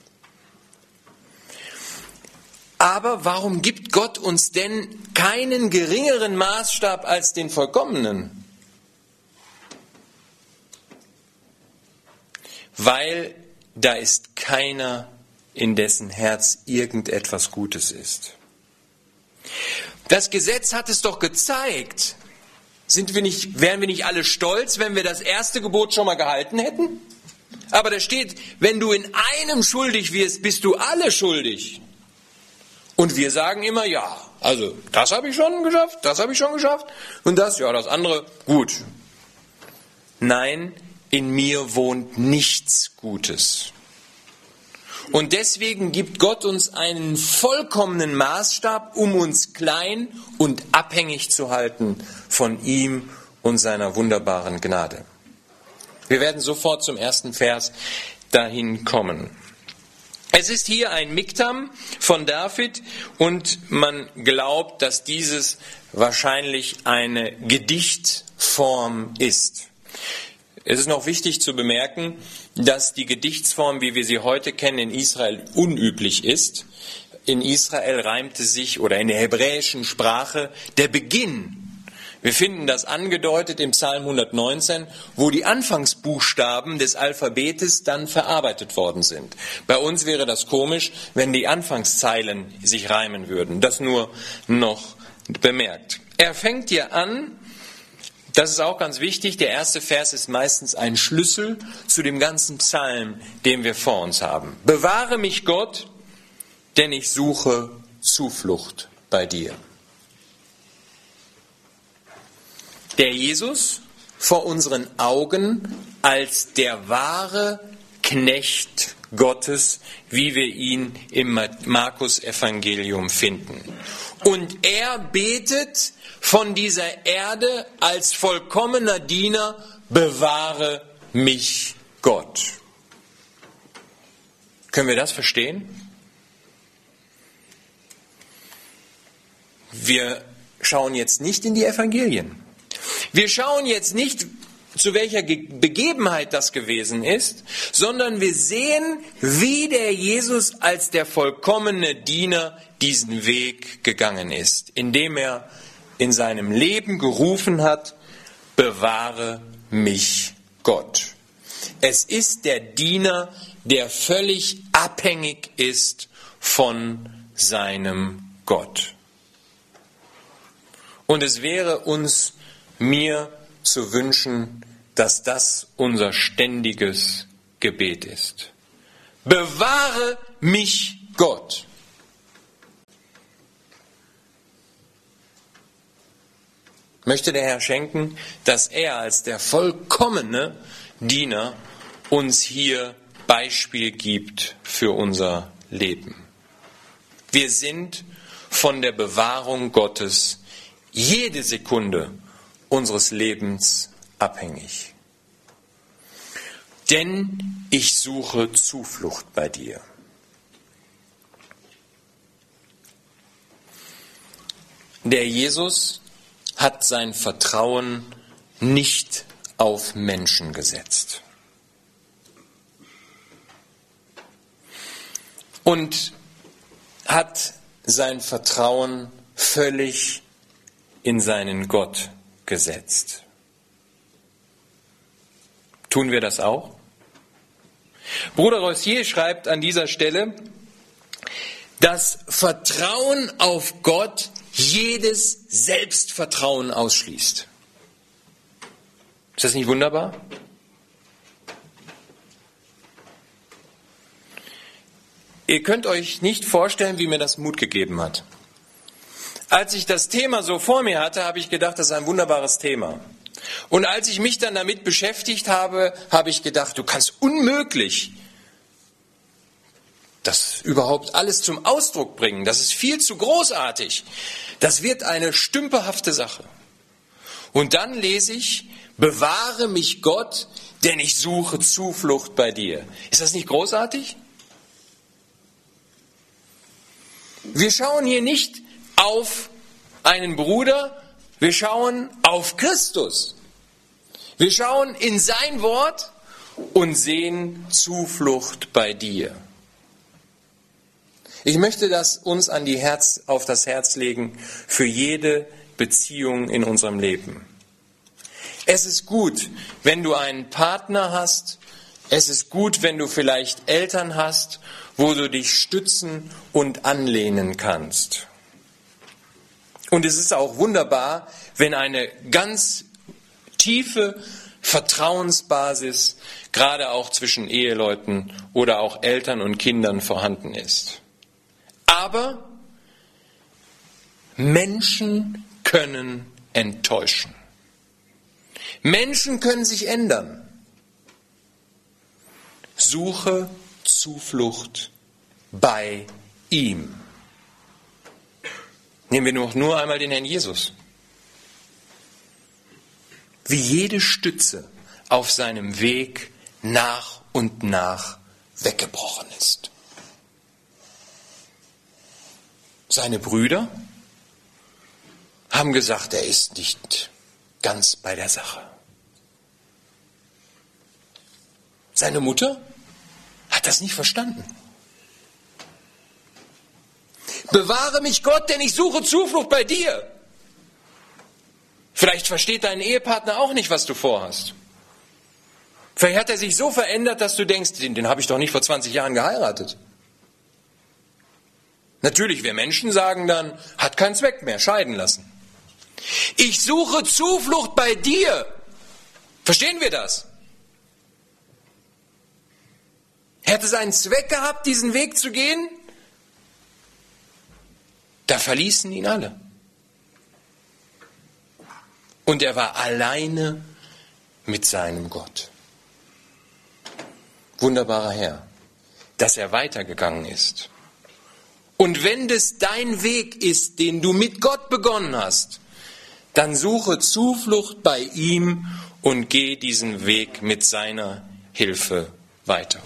Aber warum gibt Gott uns denn keinen geringeren Maßstab als den vollkommenen? Weil da ist keiner, in dessen Herz irgendetwas Gutes ist. Das Gesetz hat es doch gezeigt. Wären wir nicht alle stolz, wenn wir das erste Gebot schon mal gehalten hätten? Aber da steht, wenn du in einem schuldig wirst, bist du alle schuldig. Und wir sagen immer, ja, also das habe ich schon geschafft und das andere, gut. Nein, in mir wohnt nichts Gutes. Und deswegen gibt Gott uns einen vollkommenen Maßstab, um uns klein und abhängig zu halten von ihm und seiner wunderbaren Gnade. Wir werden sofort zum ersten Vers dahin kommen. Es ist hier ein Miktam von David und man glaubt, dass dieses wahrscheinlich eine Gedichtform ist. Es ist noch wichtig zu bemerken, dass die Gedichtsform, wie wir sie heute kennen, in Israel unüblich ist. In Israel reimte sich, oder in der hebräischen Sprache, der Beginn. Wir finden das angedeutet im Psalm 119, wo die Anfangsbuchstaben des Alphabetes dann verarbeitet worden sind. Bei uns wäre das komisch, wenn die Anfangszeilen sich reimen würden. Das nur noch bemerkt. Er fängt hier an, das ist auch ganz wichtig, der erste Vers ist meistens ein Schlüssel zu dem ganzen Psalm, den wir vor uns haben. Bewahre mich, Gott, denn ich suche Zuflucht bei dir. Der Jesus vor unseren Augen als der wahre Knecht Gottes, wie wir ihn im Markus-Evangelium finden. Und er betet von dieser Erde als vollkommener Diener, bewahre mich, Gott. Können wir das verstehen? Wir schauen jetzt nicht in die Evangelien. Wir schauen jetzt nicht, zu welcher Begebenheit das gewesen ist, sondern wir sehen, wie der Jesus als der vollkommene Diener diesen Weg gegangen ist, indem er in seinem Leben gerufen hat, bewahre mich, Gott. Es ist der Diener, der völlig abhängig ist von seinem Gott. Und es wäre mir zu wünschen, dass das unser ständiges Gebet ist. Bewahre mich, Gott. Möchte der Herr schenken, dass er als der Vollkommene Diener uns hier Beispiel gibt für unser Leben. Wir sind von der Bewahrung Gottes jede Sekunde unseres Lebens abhängig. Denn ich suche Zuflucht bei dir. Der Jesus hat sein Vertrauen nicht auf Menschen gesetzt. Und hat sein Vertrauen völlig in seinen Gott gesetzt. Tun wir das auch? Bruder Reussier schreibt an dieser Stelle, das Vertrauen auf Gott jedes Selbstvertrauen ausschließt. Ist das nicht wunderbar? Ihr könnt euch nicht vorstellen, wie mir das Mut gegeben hat. Als ich das Thema so vor mir hatte, habe ich gedacht, das ist ein wunderbares Thema. Und als ich mich dann damit beschäftigt habe, habe ich gedacht, du kannst unmöglich das überhaupt alles zum Ausdruck bringen. Das ist viel zu großartig. Das wird eine stümperhafte Sache. Und dann lese ich, bewahre mich Gott, denn ich suche Zuflucht bei dir. Ist das nicht großartig? Wir schauen hier nicht auf einen Bruder, wir schauen auf Christus. Wir schauen in sein Wort und sehen Zuflucht bei dir. Ich möchte das uns auf das Herz legen für jede Beziehung in unserem Leben. Es ist gut, wenn du einen Partner hast. Es ist gut, wenn du vielleicht Eltern hast, wo du dich stützen und anlehnen kannst. Und es ist auch wunderbar, wenn eine ganz tiefe Vertrauensbasis gerade auch zwischen Eheleuten oder auch Eltern und Kindern vorhanden ist. Aber Menschen können enttäuschen. Menschen können sich ändern. Suche Zuflucht bei ihm. Nehmen wir nur einmal den Herrn Jesus. Wie jede Stütze auf seinem Weg nach und nach weggebrochen ist. Seine Brüder haben gesagt, er ist nicht ganz bei der Sache. Seine Mutter hat das nicht verstanden. Bewahre mich Gott, denn ich suche Zuflucht bei dir. Vielleicht versteht dein Ehepartner auch nicht, was du vorhast. Vielleicht hat er sich so verändert, dass du denkst, den habe ich doch nicht vor 20 Jahren geheiratet. Natürlich, wir Menschen sagen dann, hat keinen Zweck mehr, scheiden lassen. Ich suche Zuflucht bei dir. Verstehen wir das? Er hatte seinen Zweck gehabt, diesen Weg zu gehen. Da verließen ihn alle. Und er war alleine mit seinem Gott. Wunderbarer Herr, dass er weitergegangen ist. Und wenn das dein Weg ist, den du mit Gott begonnen hast, dann suche Zuflucht bei ihm und geh diesen Weg mit seiner Hilfe weiter.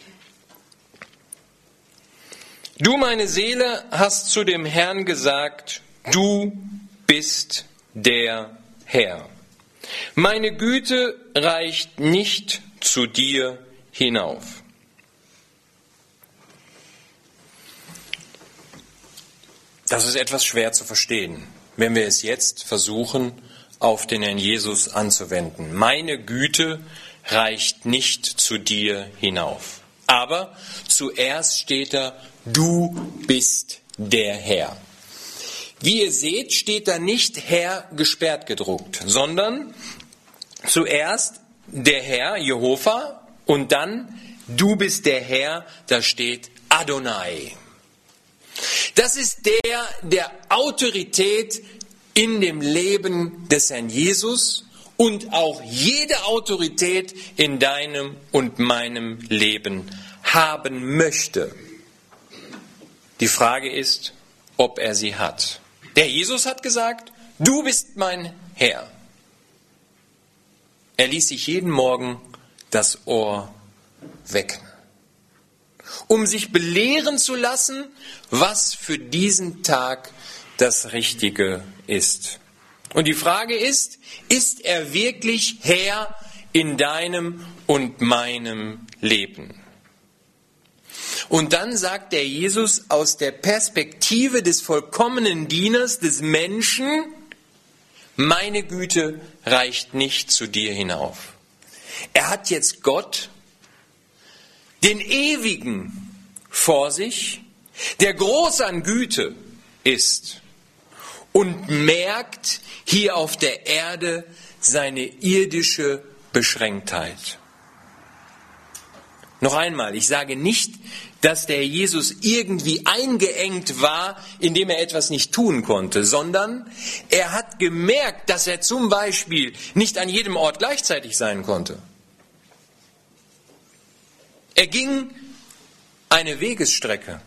Du, meine Seele, hast zu dem Herrn gesagt, du bist der Herr. Meine Güte reicht nicht zu dir hinauf. Das ist etwas schwer zu verstehen, wenn wir es jetzt versuchen, auf den Herrn Jesus anzuwenden. Meine Güte reicht nicht zu dir hinauf. Aber zuerst steht da, du bist der Herr. Wie ihr seht, steht da nicht Herr gesperrt gedruckt, sondern zuerst der Herr, Jehova, und dann du bist der Herr, da steht Adonai. Das ist der Autorität in dem Leben des Herrn Jesus und auch jede Autorität in deinem und meinem Leben haben möchte. Die Frage ist, ob er sie hat. Der Jesus hat gesagt, du bist mein Herr. Er ließ sich jeden Morgen das Ohr wecken, um sich belehren zu lassen, was für diesen Tag das Richtige ist. Und die Frage ist er wirklich Herr in deinem und meinem Leben? Und dann sagt der Jesus aus der Perspektive des vollkommenen Dieners, des Menschen, meine Güte reicht nicht zu dir hinauf. Er hat jetzt Gott, den Ewigen, vor sich, der groß an Güte ist und merkt hier auf der Erde seine irdische Beschränktheit. Noch einmal, ich sage nicht, dass der Jesus irgendwie eingeengt war, indem er etwas nicht tun konnte, sondern er hat gemerkt, dass er zum Beispiel nicht an jedem Ort gleichzeitig sein konnte. Er ging eine Wegesstrecke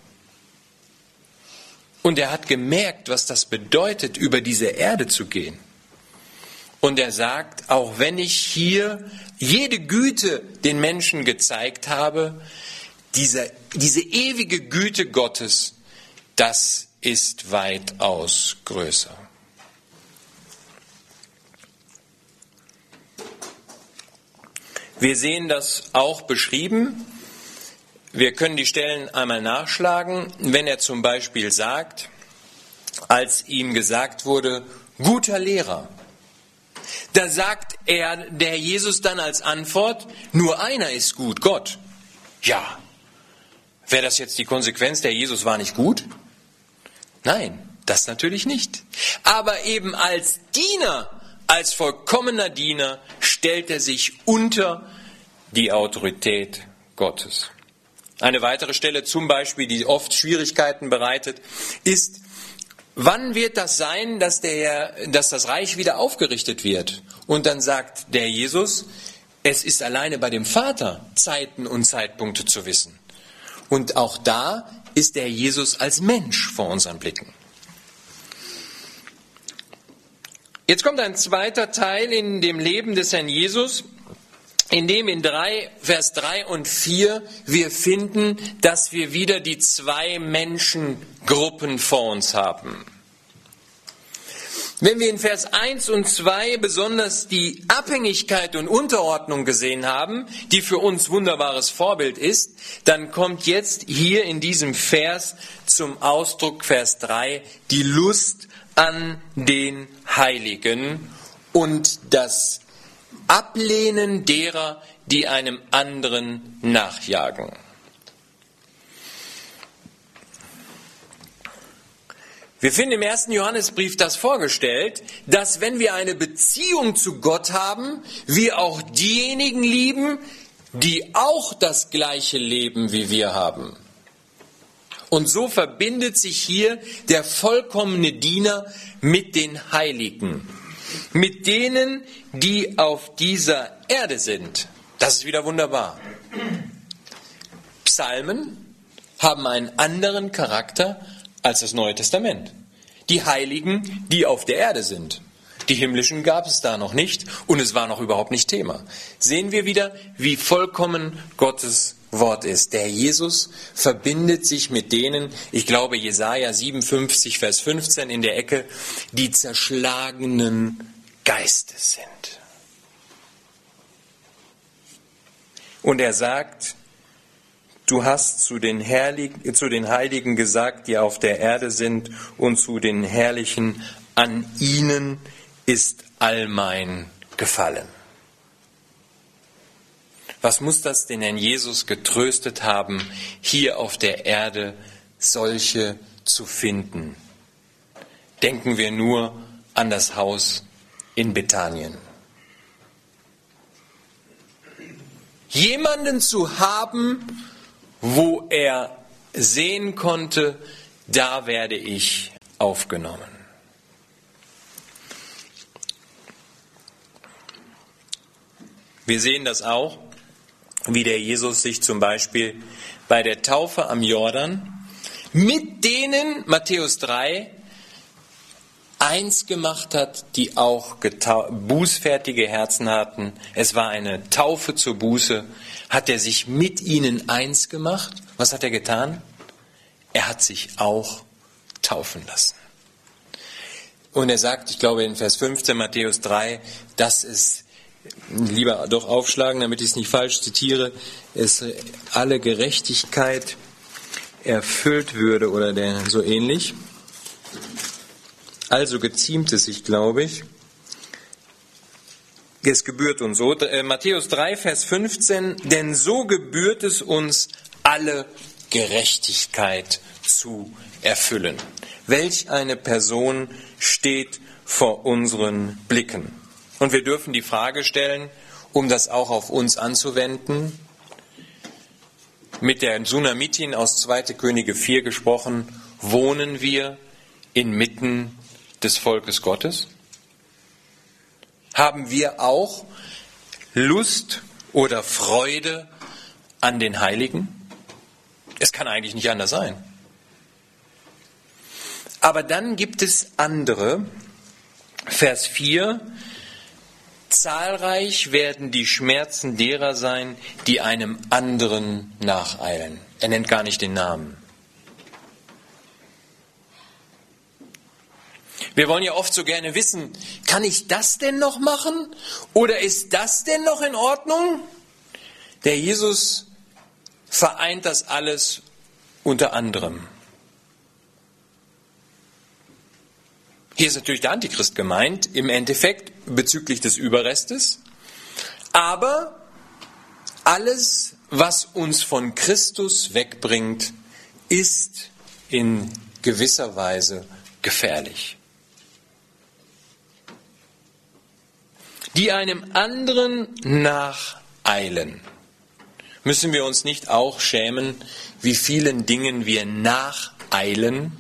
und er hat gemerkt, was das bedeutet, über diese Erde zu gehen. Und er sagt, auch wenn ich hier jede Güte den Menschen gezeigt habe, diese ewige Güte Gottes, das ist weitaus größer. Wir sehen das auch beschrieben. Wir können die Stellen einmal nachschlagen, wenn er zum Beispiel sagt, als ihm gesagt wurde, guter Lehrer. Da sagt der Jesus dann als Antwort, nur einer ist gut, Gott. Ja, wäre das jetzt die Konsequenz, der Jesus war nicht gut? Nein, das natürlich nicht. Aber eben als Diener, als vollkommener Diener, stellt er sich unter die Autorität Gottes. Eine weitere Stelle zum Beispiel, die oft Schwierigkeiten bereitet, ist, wann wird das sein, dass das Reich wieder aufgerichtet wird? Und dann sagt der Jesus, es ist alleine bei dem Vater, Zeiten und Zeitpunkte zu wissen. Und auch da ist der Jesus als Mensch vor unseren Blicken. Jetzt kommt ein zweiter Teil in dem Leben des Herrn Jesus, in dem in Vers 3 und 4 wir finden, dass wir wieder die zwei Menschengruppen vor uns haben. Wenn wir in Vers 1 und 2 besonders die Abhängigkeit und Unterordnung gesehen haben, die für uns wunderbares Vorbild ist, dann kommt jetzt hier in diesem Vers zum Ausdruck, Vers 3, die Lust an den Heiligen und das Ablehnen derer, die einem anderen nachjagen. Wir finden im 1. Johannesbrief das vorgestellt, dass wenn wir eine Beziehung zu Gott haben, wir auch diejenigen lieben, die auch das gleiche Leben wie wir haben. Und so verbindet sich hier der vollkommene Diener mit den Heiligen, mit denen, die auf dieser Erde sind. Das ist wieder wunderbar. Psalmen haben einen anderen Charakter als das Neue Testament. Die Heiligen, die auf der Erde sind. Die himmlischen gab es da noch nicht und es war noch überhaupt nicht Thema. Sehen wir wieder, wie vollkommen Gottes Wort ist. Der Jesus verbindet sich mit denen, ich glaube Jesaja 57, Vers 15 in der Ecke, die zerschlagenen Geistes sind. Und er sagt, du hast zu den Heiligen gesagt, die auf der Erde sind, und zu den Herrlichen, an ihnen ist all mein Gefallen. Was muss das den Herrn Jesus getröstet haben, hier auf der Erde solche zu finden? Denken wir nur an das Haus in Bethanien. Jemanden zu haben, wo er sehen konnte, da werde ich aufgenommen. Wir sehen das auch, wie der Jesus sich zum Beispiel bei der Taufe am Jordan mit denen, Matthäus 3, eins gemacht hat, die auch bußfertige Herzen hatten. Es war eine Taufe zur Buße. Hat er sich mit ihnen eins gemacht? Was hat er getan? Er hat sich auch taufen lassen. Und er sagt, ich glaube in Vers 15, Matthäus 3, dass es, lieber doch aufschlagen, damit ich es nicht falsch zitiere, es alle Gerechtigkeit erfüllt würde oder so ähnlich. Also geziemt es sich, glaube ich. Es gebührt uns so. Matthäus 3, Vers 15. Denn so gebührt es uns, alle Gerechtigkeit zu erfüllen. Welch eine Person steht vor unseren Blicken. Und wir dürfen die Frage stellen, um das auch auf uns anzuwenden, mit der Sunamitin aus 2. Könige 4 gesprochen, wohnen wir inmitten des Volkes Gottes? Haben wir auch Lust oder Freude an den Heiligen? Es kann eigentlich nicht anders sein. Aber dann gibt es andere, Vers 4, zahlreich werden die Schmerzen derer sein, die einem anderen nacheilen. Er nennt gar nicht den Namen. Wir wollen ja oft so gerne wissen, kann ich das denn noch machen? Oder ist das denn noch in Ordnung? Der Jesus vereint das alles unter anderem. Hier ist natürlich der Antichrist gemeint, im Endeffekt bezüglich des Überrestes. Aber alles, was uns von Christus wegbringt, ist in gewisser Weise gefährlich. Die einem anderen nacheilen. Müssen wir uns nicht auch schämen, wie vielen Dingen wir nacheilen?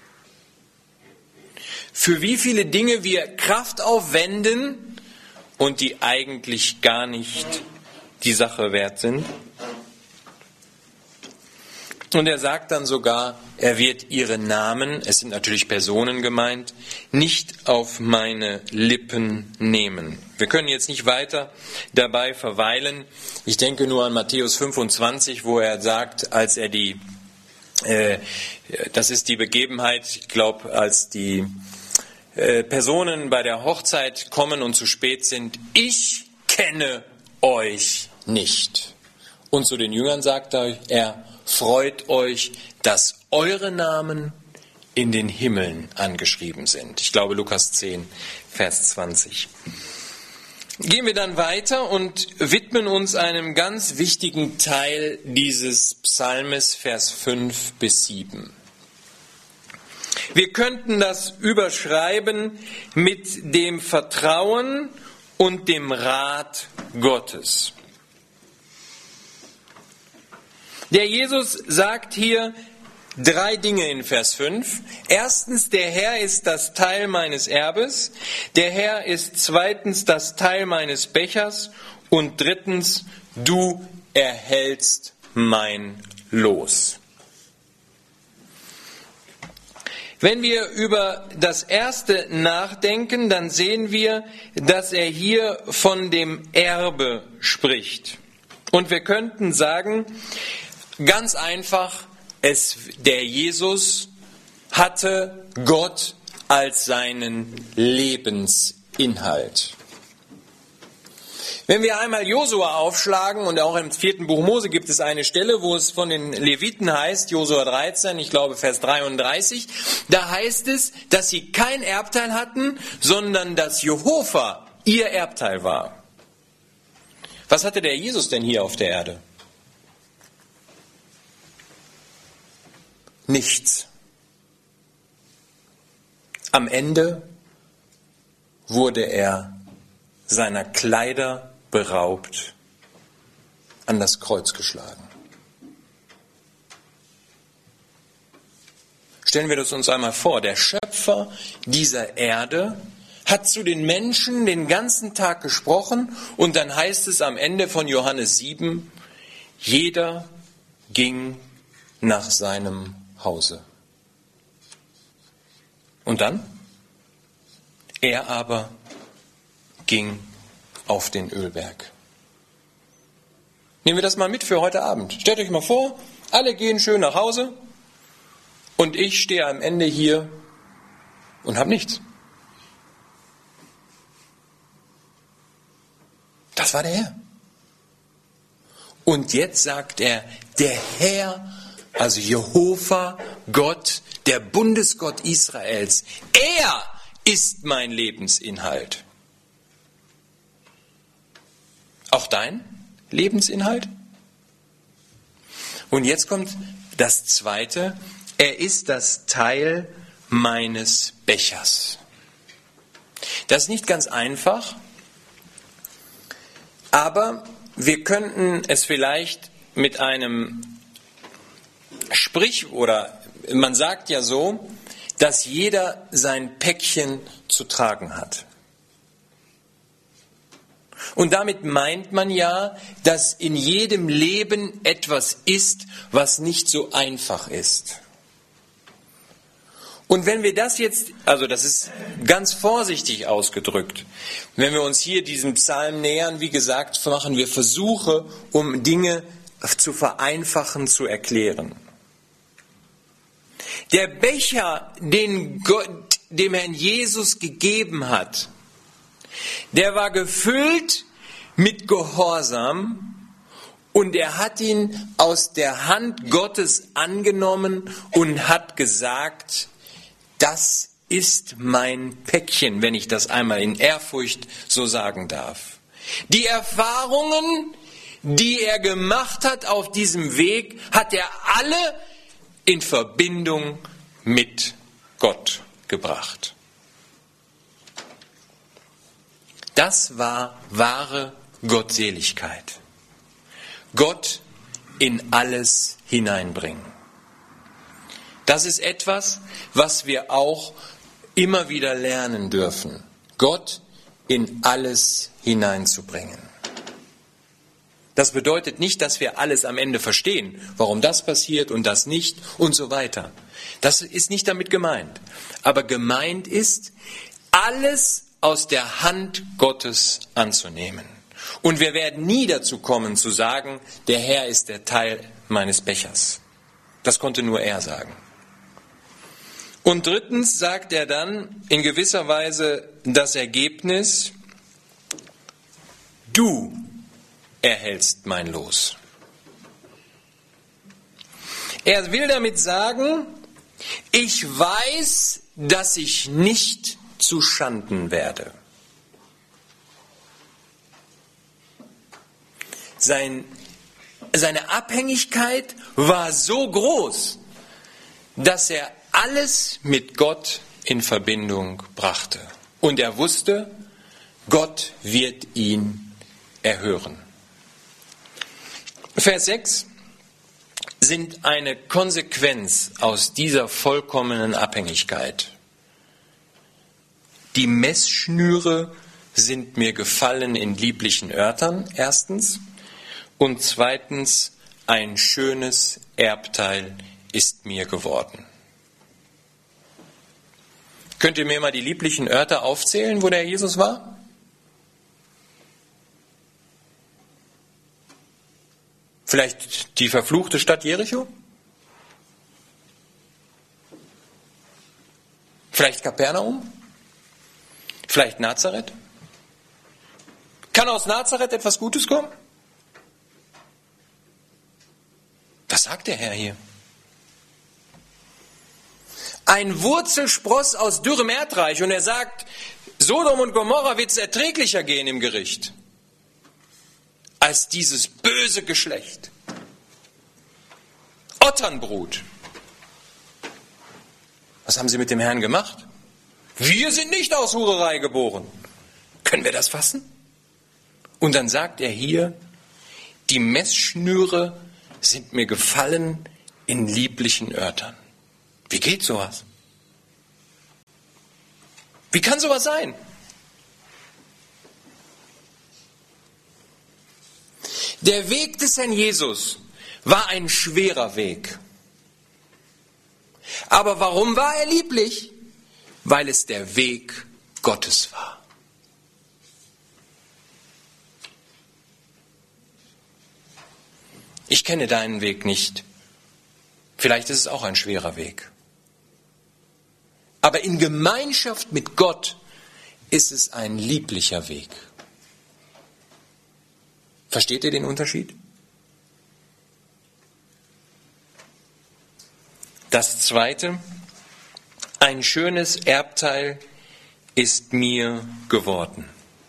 Für wie viele Dinge wir Kraft aufwenden und die eigentlich gar nicht die Sache wert sind? Und er sagt dann sogar, er wird ihre Namen, es sind natürlich Personen gemeint, nicht auf meine Lippen nehmen. Wir können jetzt nicht weiter dabei verweilen. Ich denke nur an Matthäus 25, wo er sagt, als er das ist die Begebenheit, ich glaube, als die Personen bei der Hochzeit kommen und zu spät sind, ich kenne euch nicht. Und zu den Jüngern sagt er, freut euch, dass eure Namen in den Himmeln angeschrieben sind. Ich glaube Lukas 10, Vers 20. Gehen wir dann weiter und widmen uns einem ganz wichtigen Teil dieses Psalmes, Vers 5 bis 7. Wir könnten das überschreiben mit dem Vertrauen und dem Rat Gottes. Der Jesus sagt hier 3 Dinge in Vers 5. Erstens, der Herr ist das Teil meines Erbes. Der Herr ist zweitens das Teil meines Bechers. Und drittens, du erhältst mein Los. Wenn wir über das Erste nachdenken, dann sehen wir, dass er hier von dem Erbe spricht. Und wir könnten sagen, ganz einfach, der Jesus hatte Gott als seinen Lebensinhalt. Wenn wir einmal Josua aufschlagen, und auch im 4. Buch Mose gibt es eine Stelle, wo es von den Leviten heißt, Josua 13, ich glaube Vers 33, da heißt es, dass sie kein Erbteil hatten, sondern dass Jehova ihr Erbteil war. Was hatte der Jesus denn hier auf der Erde? Nichts. Am Ende wurde er seiner Kleider beraubt, an das Kreuz geschlagen. Stellen wir das uns einmal vor, der Schöpfer dieser Erde hat zu den Menschen den ganzen Tag gesprochen und dann heißt es am Ende von Johannes 7, jeder ging nach seinem Hause. Und dann? Er aber ging auf den Ölberg. Nehmen wir das mal mit für heute Abend. Stellt euch mal vor, alle gehen schön nach Hause und ich stehe am Ende hier und habe nichts. Das war der Herr. Und jetzt sagt er, der Herr, also Jehova, Gott, der Bundesgott Israels, er ist mein Lebensinhalt. Auch dein Lebensinhalt? Und jetzt kommt das Zweite, er ist das Teil meines Bechers. Das ist nicht ganz einfach, aber wir könnten es vielleicht mit einem oder man sagt ja so, dass jeder sein Päckchen zu tragen hat. Und damit meint man ja, dass in jedem Leben etwas ist, was nicht so einfach ist. Und wenn wir das jetzt, also das ist ganz vorsichtig ausgedrückt, wenn wir uns hier diesem Psalm nähern, wie gesagt, machen wir Versuche, um Dinge zu vereinfachen, zu erklären. Der Becher, den Gott dem Herrn Jesus gegeben hat, der war gefüllt mit Gehorsam und er hat ihn aus der Hand Gottes angenommen und hat gesagt, das ist mein Päckchen, wenn ich das einmal in Ehrfurcht so sagen darf. Die Erfahrungen, die er gemacht hat auf diesem Weg, hat er alle in Verbindung mit Gott gebracht. Das war wahre Gottseligkeit. Gott in alles hineinbringen. Das ist etwas, was wir auch immer wieder lernen dürfen. Gott in alles hineinzubringen. Das bedeutet nicht, dass wir alles am Ende verstehen, warum das passiert und das nicht und so weiter. Das ist nicht damit gemeint. Aber gemeint ist, alles aus der Hand Gottes anzunehmen. Und wir werden nie dazu kommen zu sagen, der Herr ist der Teil meines Bechers. Das konnte nur er sagen. Und drittens sagt er dann in gewisser Weise das Ergebnis, du erhältst mein Los. Er will damit sagen, ich weiß, dass ich nicht zu Schanden werde. Seine Abhängigkeit war so groß, dass er alles mit Gott in Verbindung brachte. Und er wusste, Gott wird ihn erhören. Vers 6 sind eine Konsequenz aus dieser vollkommenen Abhängigkeit. Die Messschnüre sind mir gefallen in lieblichen Örtern, erstens. Und zweitens, ein schönes Erbteil ist mir geworden. Könnt ihr mir mal die lieblichen Örter aufzählen, wo der Jesus war? Vielleicht die verfluchte Stadt Jericho? Vielleicht Kapernaum? Vielleicht Nazareth? Kann aus Nazareth etwas Gutes kommen? Was sagt der Herr hier? Ein Wurzelspross aus dürrem Erdreich und er sagt, Sodom und Gomorra wird es erträglicher gehen im Gericht als dieses böse Geschlecht. Otternbrut. Was haben sie mit dem Herrn gemacht? Wir sind nicht aus Hurerei geboren. Können wir das fassen? Und dann sagt er hier, die Messschnüre sind mir gefallen in lieblichen Örtern. Wie geht sowas? Wie kann sowas sein? Der Weg des Herrn Jesus war ein schwerer Weg. Aber warum war er lieblich? Weil es der Weg Gottes war. Ich kenne deinen Weg nicht. Vielleicht ist es auch ein schwerer Weg. Aber in Gemeinschaft mit Gott ist es ein lieblicher Weg. Versteht ihr den Unterschied? Das Zweite, ein schönes Erbteil ist mir geworden.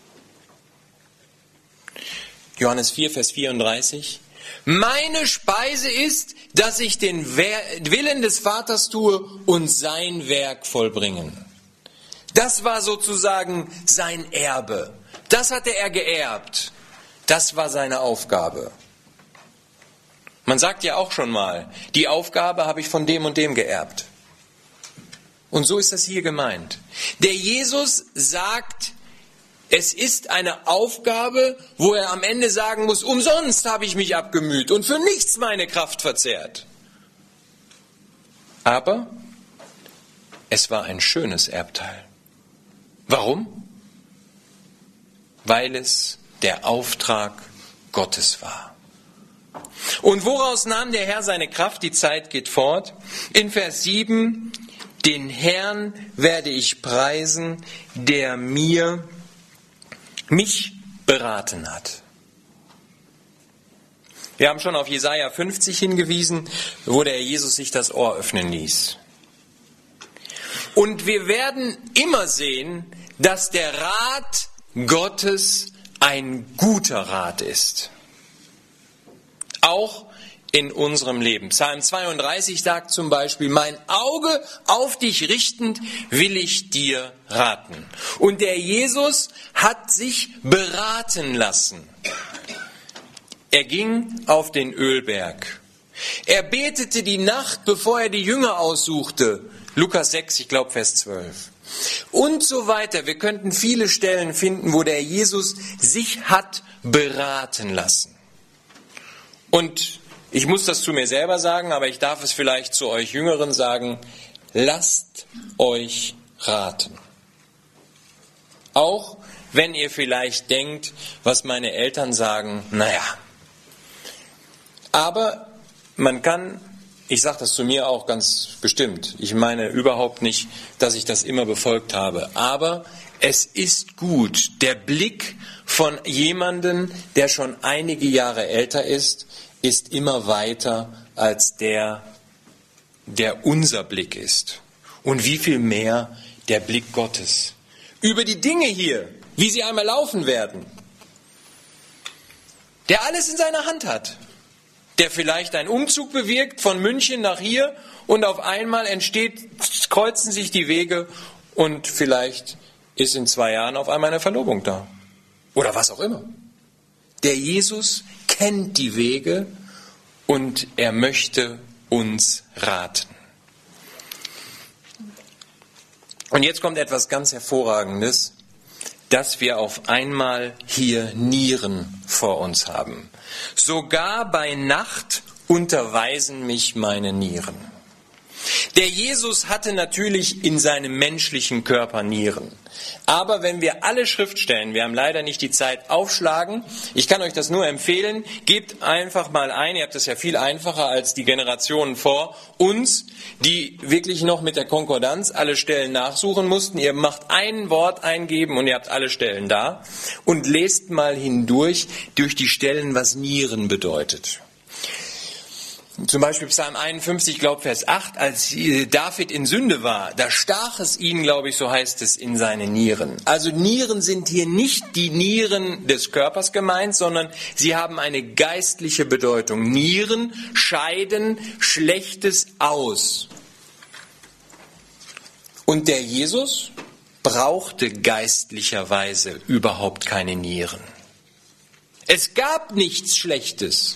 Johannes 4, Vers 34. Meine Speise ist, dass ich den Willen des Vaters tue und sein Werk vollbringen. Das war sozusagen sein Erbe. Das hatte er geerbt. Das war seine Aufgabe. Man sagt ja auch schon mal, die Aufgabe habe ich von dem und dem geerbt. Und so ist das hier gemeint. Der Jesus sagt, es ist eine Aufgabe, wo er am Ende sagen muss, umsonst habe ich mich abgemüht und für nichts meine Kraft verzehrt. Aber es war ein schönes Erbteil. Warum? Weil es der Auftrag Gottes war. Und woraus nahm der Herr seine Kraft? Die Zeit geht fort. In Vers 7, den Herrn werde ich preisen, der mich beraten hat. Wir haben schon auf Jesaja 50 hingewiesen, wo der Jesus sich das Ohr öffnen ließ. Und wir werden immer sehen, dass der Rat Gottes ein guter Rat ist. Auch in unserem Leben. Psalm 32 sagt zum Beispiel, mein Auge auf dich richtend will ich dir raten. Und der Jesus hat sich beraten lassen. Er ging auf den Ölberg. Er betete die Nacht, bevor er die Jünger aussuchte. Lukas 6, ich glaube Vers 12. Und so weiter. Wir könnten viele Stellen finden, wo der Jesus sich hat beraten lassen. Und ich muss das zu mir selber sagen, aber ich darf es vielleicht zu euch Jüngeren sagen, lasst euch raten. Auch wenn ihr vielleicht denkt, was meine Eltern sagen, naja. Aber man kann, ich sage das zu mir auch ganz bestimmt, ich meine überhaupt nicht, dass ich das immer befolgt habe, aber es ist gut, der Blick von jemandem, der schon einige Jahre älter ist immer weiter als der unser Blick ist. Und wie viel mehr der Blick Gottes. Über die Dinge hier, wie sie einmal laufen werden. Der alles in seiner Hand hat. Der vielleicht einen Umzug bewirkt von München nach hier und auf einmal kreuzen sich die Wege und vielleicht ist in 2 Jahren auf einmal eine Verlobung da. Oder was auch immer. Der Jesus kennt die Wege und er möchte uns raten. Und jetzt kommt etwas ganz Hervorragendes, dass wir auf einmal hier Nieren vor uns haben. Sogar bei Nacht unterweisen mich meine Nieren. Der Jesus hatte natürlich in seinem menschlichen Körper Nieren. Aber wenn wir alle Schriftstellen, wir haben leider nicht die Zeit, aufschlagen, ich kann euch das nur empfehlen, gebt einfach mal ein, ihr habt das ja viel einfacher als die Generationen vor uns, die wirklich noch mit der Konkordanz alle Stellen nachsuchen mussten. Ihr macht ein Wort eingeben und ihr habt alle Stellen da und lest mal hindurch durch die Stellen, was Nieren bedeutet. Zum Beispiel Psalm 51, glaube Vers 8, als David in Sünde war, da stach es ihn, glaube ich, so heißt es, in seine Nieren. Also Nieren sind hier nicht die Nieren des Körpers gemeint, sondern sie haben eine geistliche Bedeutung. Nieren scheiden Schlechtes aus. Und der Jesus brauchte geistlicherweise überhaupt keine Nieren. Es gab nichts Schlechtes.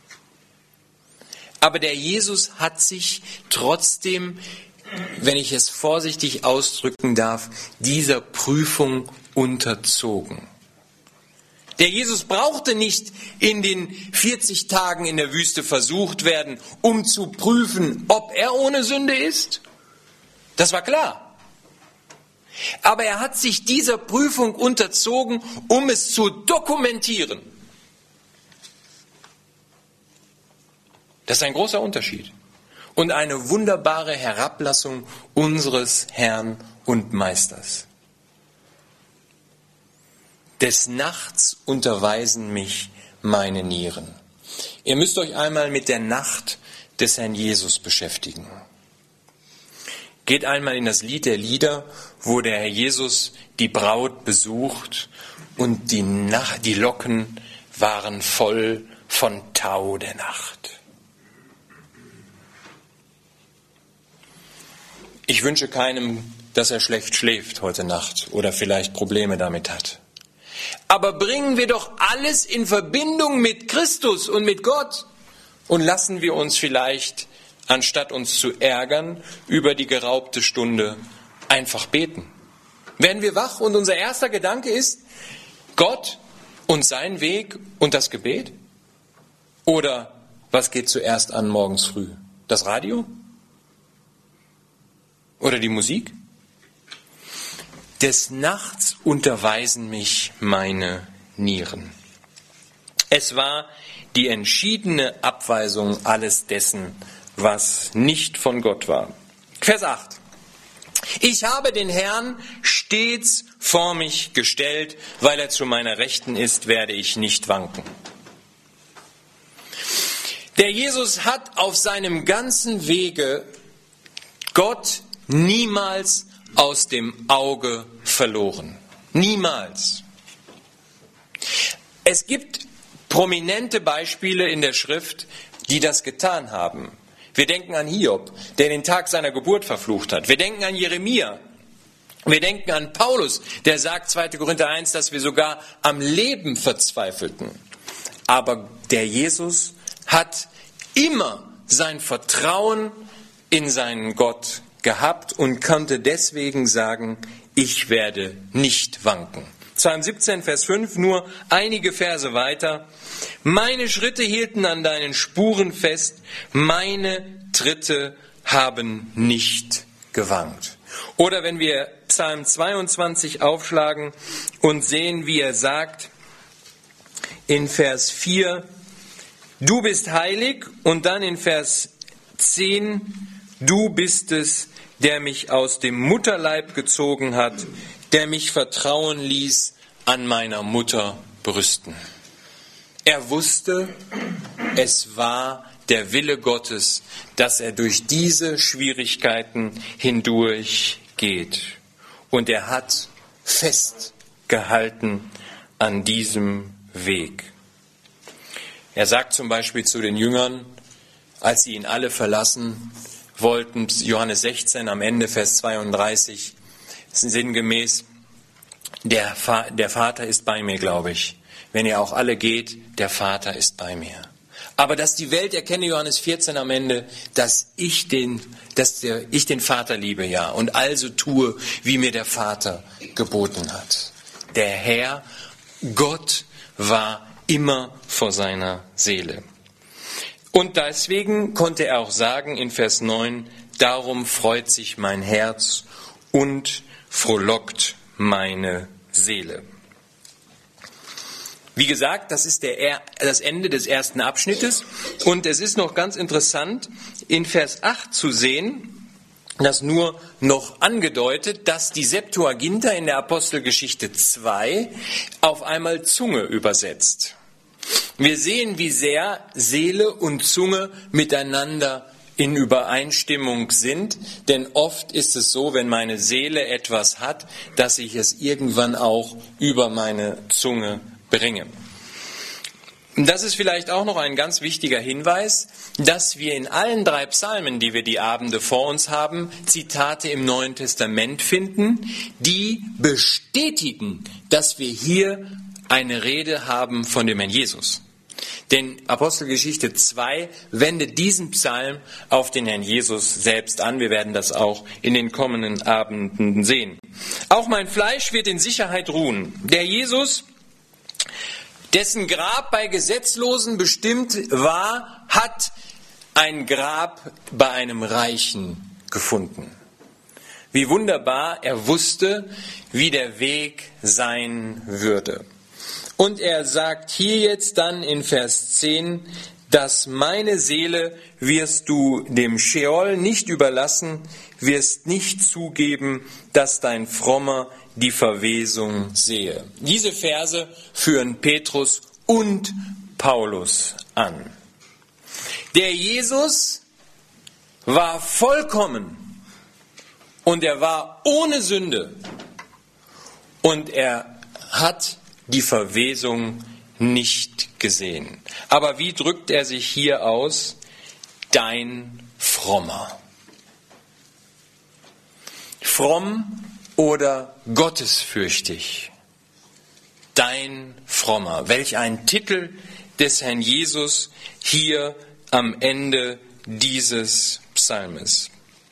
Aber der Jesus hat sich trotzdem, wenn ich es vorsichtig ausdrücken darf, dieser Prüfung unterzogen. Der Jesus brauchte nicht in den 40 Tagen in der Wüste versucht werden, um zu prüfen, ob er ohne Sünde ist. Das war klar. Aber er hat sich dieser Prüfung unterzogen, um es zu dokumentieren. Das ist ein großer Unterschied und eine wunderbare Herablassung unseres Herrn und Meisters. Des Nachts unterweisen mich meine Nieren. Ihr müsst euch einmal mit der Nacht des Herrn Jesus beschäftigen. Geht einmal in das Lied der Lieder, wo der Herr Jesus die Braut besucht und die Locken waren voll von Tau der Nacht. Ich wünsche keinem, dass er schlecht schläft heute Nacht oder vielleicht Probleme damit hat. Aber bringen wir doch alles in Verbindung mit Christus und mit Gott und lassen wir uns vielleicht, anstatt uns zu ärgern über die geraubte Stunde, einfach beten. Werden wir wach und unser erster Gedanke ist Gott und sein Weg und das Gebet? Oder was geht zuerst an morgens früh? Das Radio? Oder die Musik? Des Nachts unterweisen mich meine Nieren. Es war die entschiedene Abweisung alles dessen, was nicht von Gott war. Vers 8. Ich habe den Herrn stets vor mich gestellt, weil er zu meiner Rechten ist, werde ich nicht wanken. Der Jesus hat auf seinem ganzen Wege Gott niemals aus dem Auge verloren. Niemals. Es gibt prominente Beispiele in der Schrift, die das getan haben. Wir denken an Hiob, der den Tag seiner Geburt verflucht hat. Wir denken an Jeremia. Wir denken an Paulus, der sagt 2. Korinther 1, dass wir sogar am Leben verzweifelten. Aber der Jesus hat immer sein Vertrauen in seinen Gott gehabt und konnte deswegen sagen, ich werde nicht wanken. Psalm 17, Vers 5, nur einige Verse weiter. Meine Schritte hielten an deinen Spuren fest, meine Tritte haben nicht gewankt. Oder wenn wir Psalm 22 aufschlagen und sehen, wie er sagt, in Vers 4, du bist heilig, und dann in Vers 10, du bist es, der mich aus dem Mutterleib gezogen hat, der mich vertrauen ließ an meiner Mutter Brüsten. Er wusste, es war der Wille Gottes, dass er durch diese Schwierigkeiten hindurch geht. Und er hat festgehalten an diesem Weg. Er sagt zum Beispiel zu den Jüngern, als sie ihn alle verlassen wollten, Johannes 16 am Ende, Vers 32, sinngemäß, der Vater ist bei mir, glaube ich. Wenn ihr auch alle geht, der Vater ist bei mir. Aber dass die Welt erkenne, Johannes 14 am Ende, dass ich den Vater liebe, ja, und also tue, wie mir der Vater geboten hat. Der Herr, Gott, war immer vor seiner Seele. Und deswegen konnte er auch sagen in Vers 9, darum freut sich mein Herz und frohlockt meine Seele. Wie gesagt, das ist das Ende des ersten Abschnittes. Und es ist noch ganz interessant, in Vers 8 zu sehen, das nur noch angedeutet, dass die Septuaginta in der Apostelgeschichte 2 auf einmal Zunge übersetzt. Wir sehen, wie sehr Seele und Zunge miteinander in Übereinstimmung sind, denn oft ist es so, wenn meine Seele etwas hat, dass ich es irgendwann auch über meine Zunge bringe. Und das ist vielleicht auch noch ein ganz wichtiger Hinweis, dass wir in allen 3 Psalmen, die wir die Abende vor uns haben, Zitate im Neuen Testament finden, die bestätigen, dass wir hier eine Rede haben von dem Herrn Jesus. Denn Apostelgeschichte 2 wendet diesen Psalm auf den Herrn Jesus selbst an. Wir werden das auch in den kommenden Abenden sehen. Auch mein Fleisch wird in Sicherheit ruhen. Der Jesus dessen Grab bei Gesetzlosen bestimmt war, hat ein Grab bei einem Reichen gefunden. Wie wunderbar, er wusste, wie der Weg sein würde. Und er sagt hier jetzt dann in Vers 10, dass meine Seele wirst du dem Scheol nicht überlassen, wirst nicht zugeben, dass dein Frommer die Verwesung sehe. Diese Verse führen Petrus und Paulus an. Der Jesus war vollkommen und er war ohne Sünde und er hat die Verwesung nicht gesehen. Aber wie drückt er sich hier aus? Dein Frommer. Fromm oder gottesfürchtig. Dein Frommer. Welch ein Titel des Herrn Jesus hier am Ende dieses Psalmes.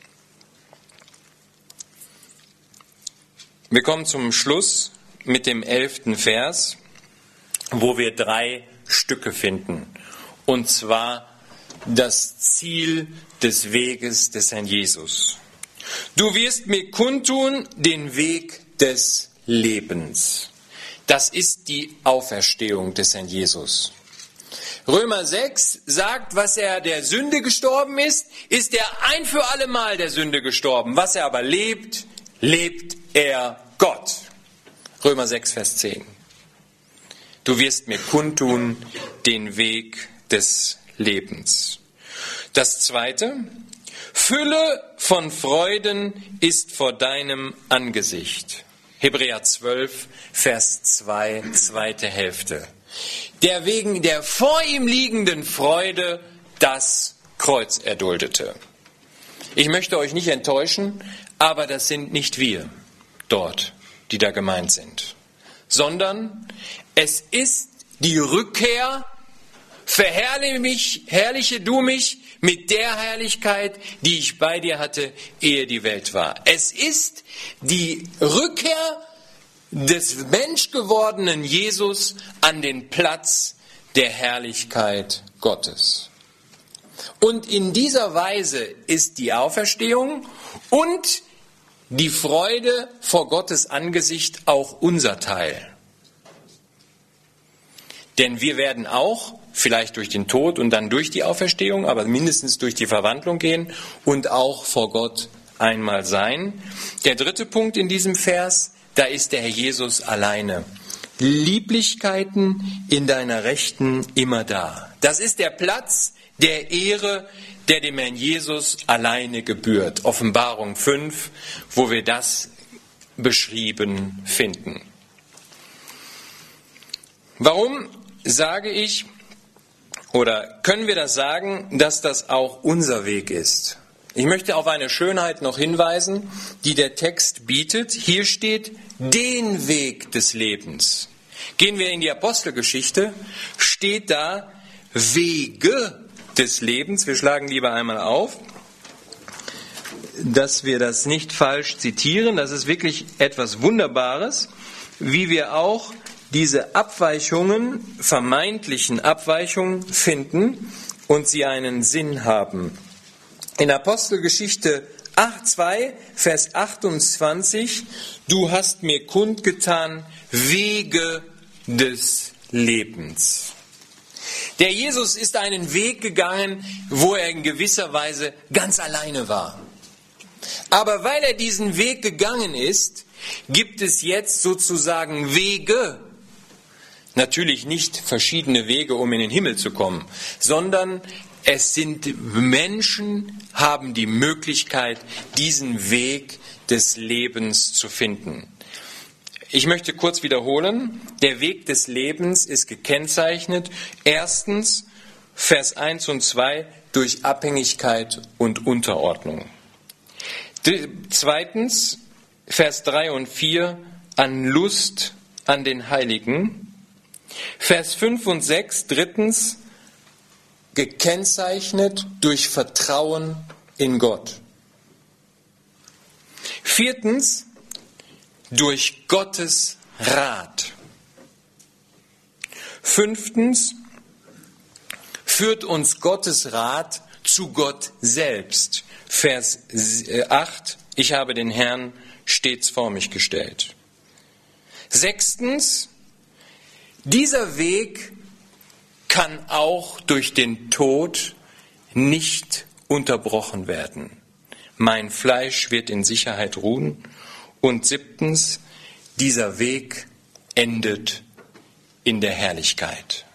Wir kommen zum Schluss mit dem 11. Vers, wo wir 3 Stücke finden. Und zwar das Ziel des Weges des Herrn Jesus. Du wirst mir kundtun den Weg des Lebens. Das ist die Auferstehung des Herrn Jesus. Römer 6 sagt, was er der Sünde gestorben ist er ein für alle Mal der Sünde gestorben. Was er aber lebt, lebt er Gott. Römer 6, Vers 10. Du wirst mir kundtun den Weg des Lebens. Das zweite, Fülle von Freuden ist vor deinem Angesicht. Hebräer 12, Vers 2, zweite Hälfte. Der wegen der vor ihm liegenden Freude das Kreuz erduldete. Ich möchte euch nicht enttäuschen, aber das sind nicht wir dort, die da gemeint sind, sondern es ist die Rückkehr, verherrliche du mich mit der Herrlichkeit, die ich bei dir hatte, ehe die Welt war. Es ist die Rückkehr des menschgewordenen Jesus an den Platz der Herrlichkeit Gottes. Und in dieser Weise ist die Auferstehung und die Freude vor Gottes Angesicht auch unser Teil. Denn wir werden auch, vielleicht durch den Tod und dann durch die Auferstehung, aber mindestens durch die Verwandlung gehen und auch vor Gott einmal sein. Der dritte Punkt in diesem Vers, da ist der Herr Jesus alleine. Lieblichkeiten in deiner Rechten immer da. Das ist der Platz der Ehre, der dem Herrn Jesus alleine gebührt. Offenbarung 5, wo wir das beschrieben finden. Warum sage ich, oder können wir das sagen, dass das auch unser Weg ist? Ich möchte auf eine Schönheit noch hinweisen, die der Text bietet. Hier steht, den Weg des Lebens. Gehen wir in die Apostelgeschichte, steht da Wege des Lebens. Wir schlagen lieber einmal auf, dass wir das nicht falsch zitieren. Das ist wirklich etwas Wunderbares, wie wir auch diese Abweichungen, vermeintlichen Abweichungen finden und sie einen Sinn haben. In Apostelgeschichte 2, Vers 28, du hast mir kundgetan Wege des Lebens. Der Jesus ist einen Weg gegangen, wo er in gewisser Weise ganz alleine war. Aber weil er diesen Weg gegangen ist, gibt es jetzt sozusagen Wege. Natürlich nicht verschiedene Wege, um in den Himmel zu kommen, sondern es sind Menschen, haben die Möglichkeit, diesen Weg des Lebens zu finden. Ich möchte kurz wiederholen, der Weg des Lebens ist gekennzeichnet, erstens, Vers 1 und 2, durch Abhängigkeit und Unterordnung. Zweitens, Vers 3 und 4, an Lust an den Heiligen. Vers 5 und 6, drittens, gekennzeichnet durch Vertrauen in Gott. Viertens, durch Gottes Rat. 5. Führt uns Gottes Rat zu Gott selbst. Vers 8. Ich habe den Herrn stets vor mich gestellt. 6. Dieser Weg kann auch durch den Tod nicht unterbrochen werden. Mein Fleisch wird in Sicherheit ruhen. Und 7. Dieser Weg endet in der Herrlichkeit.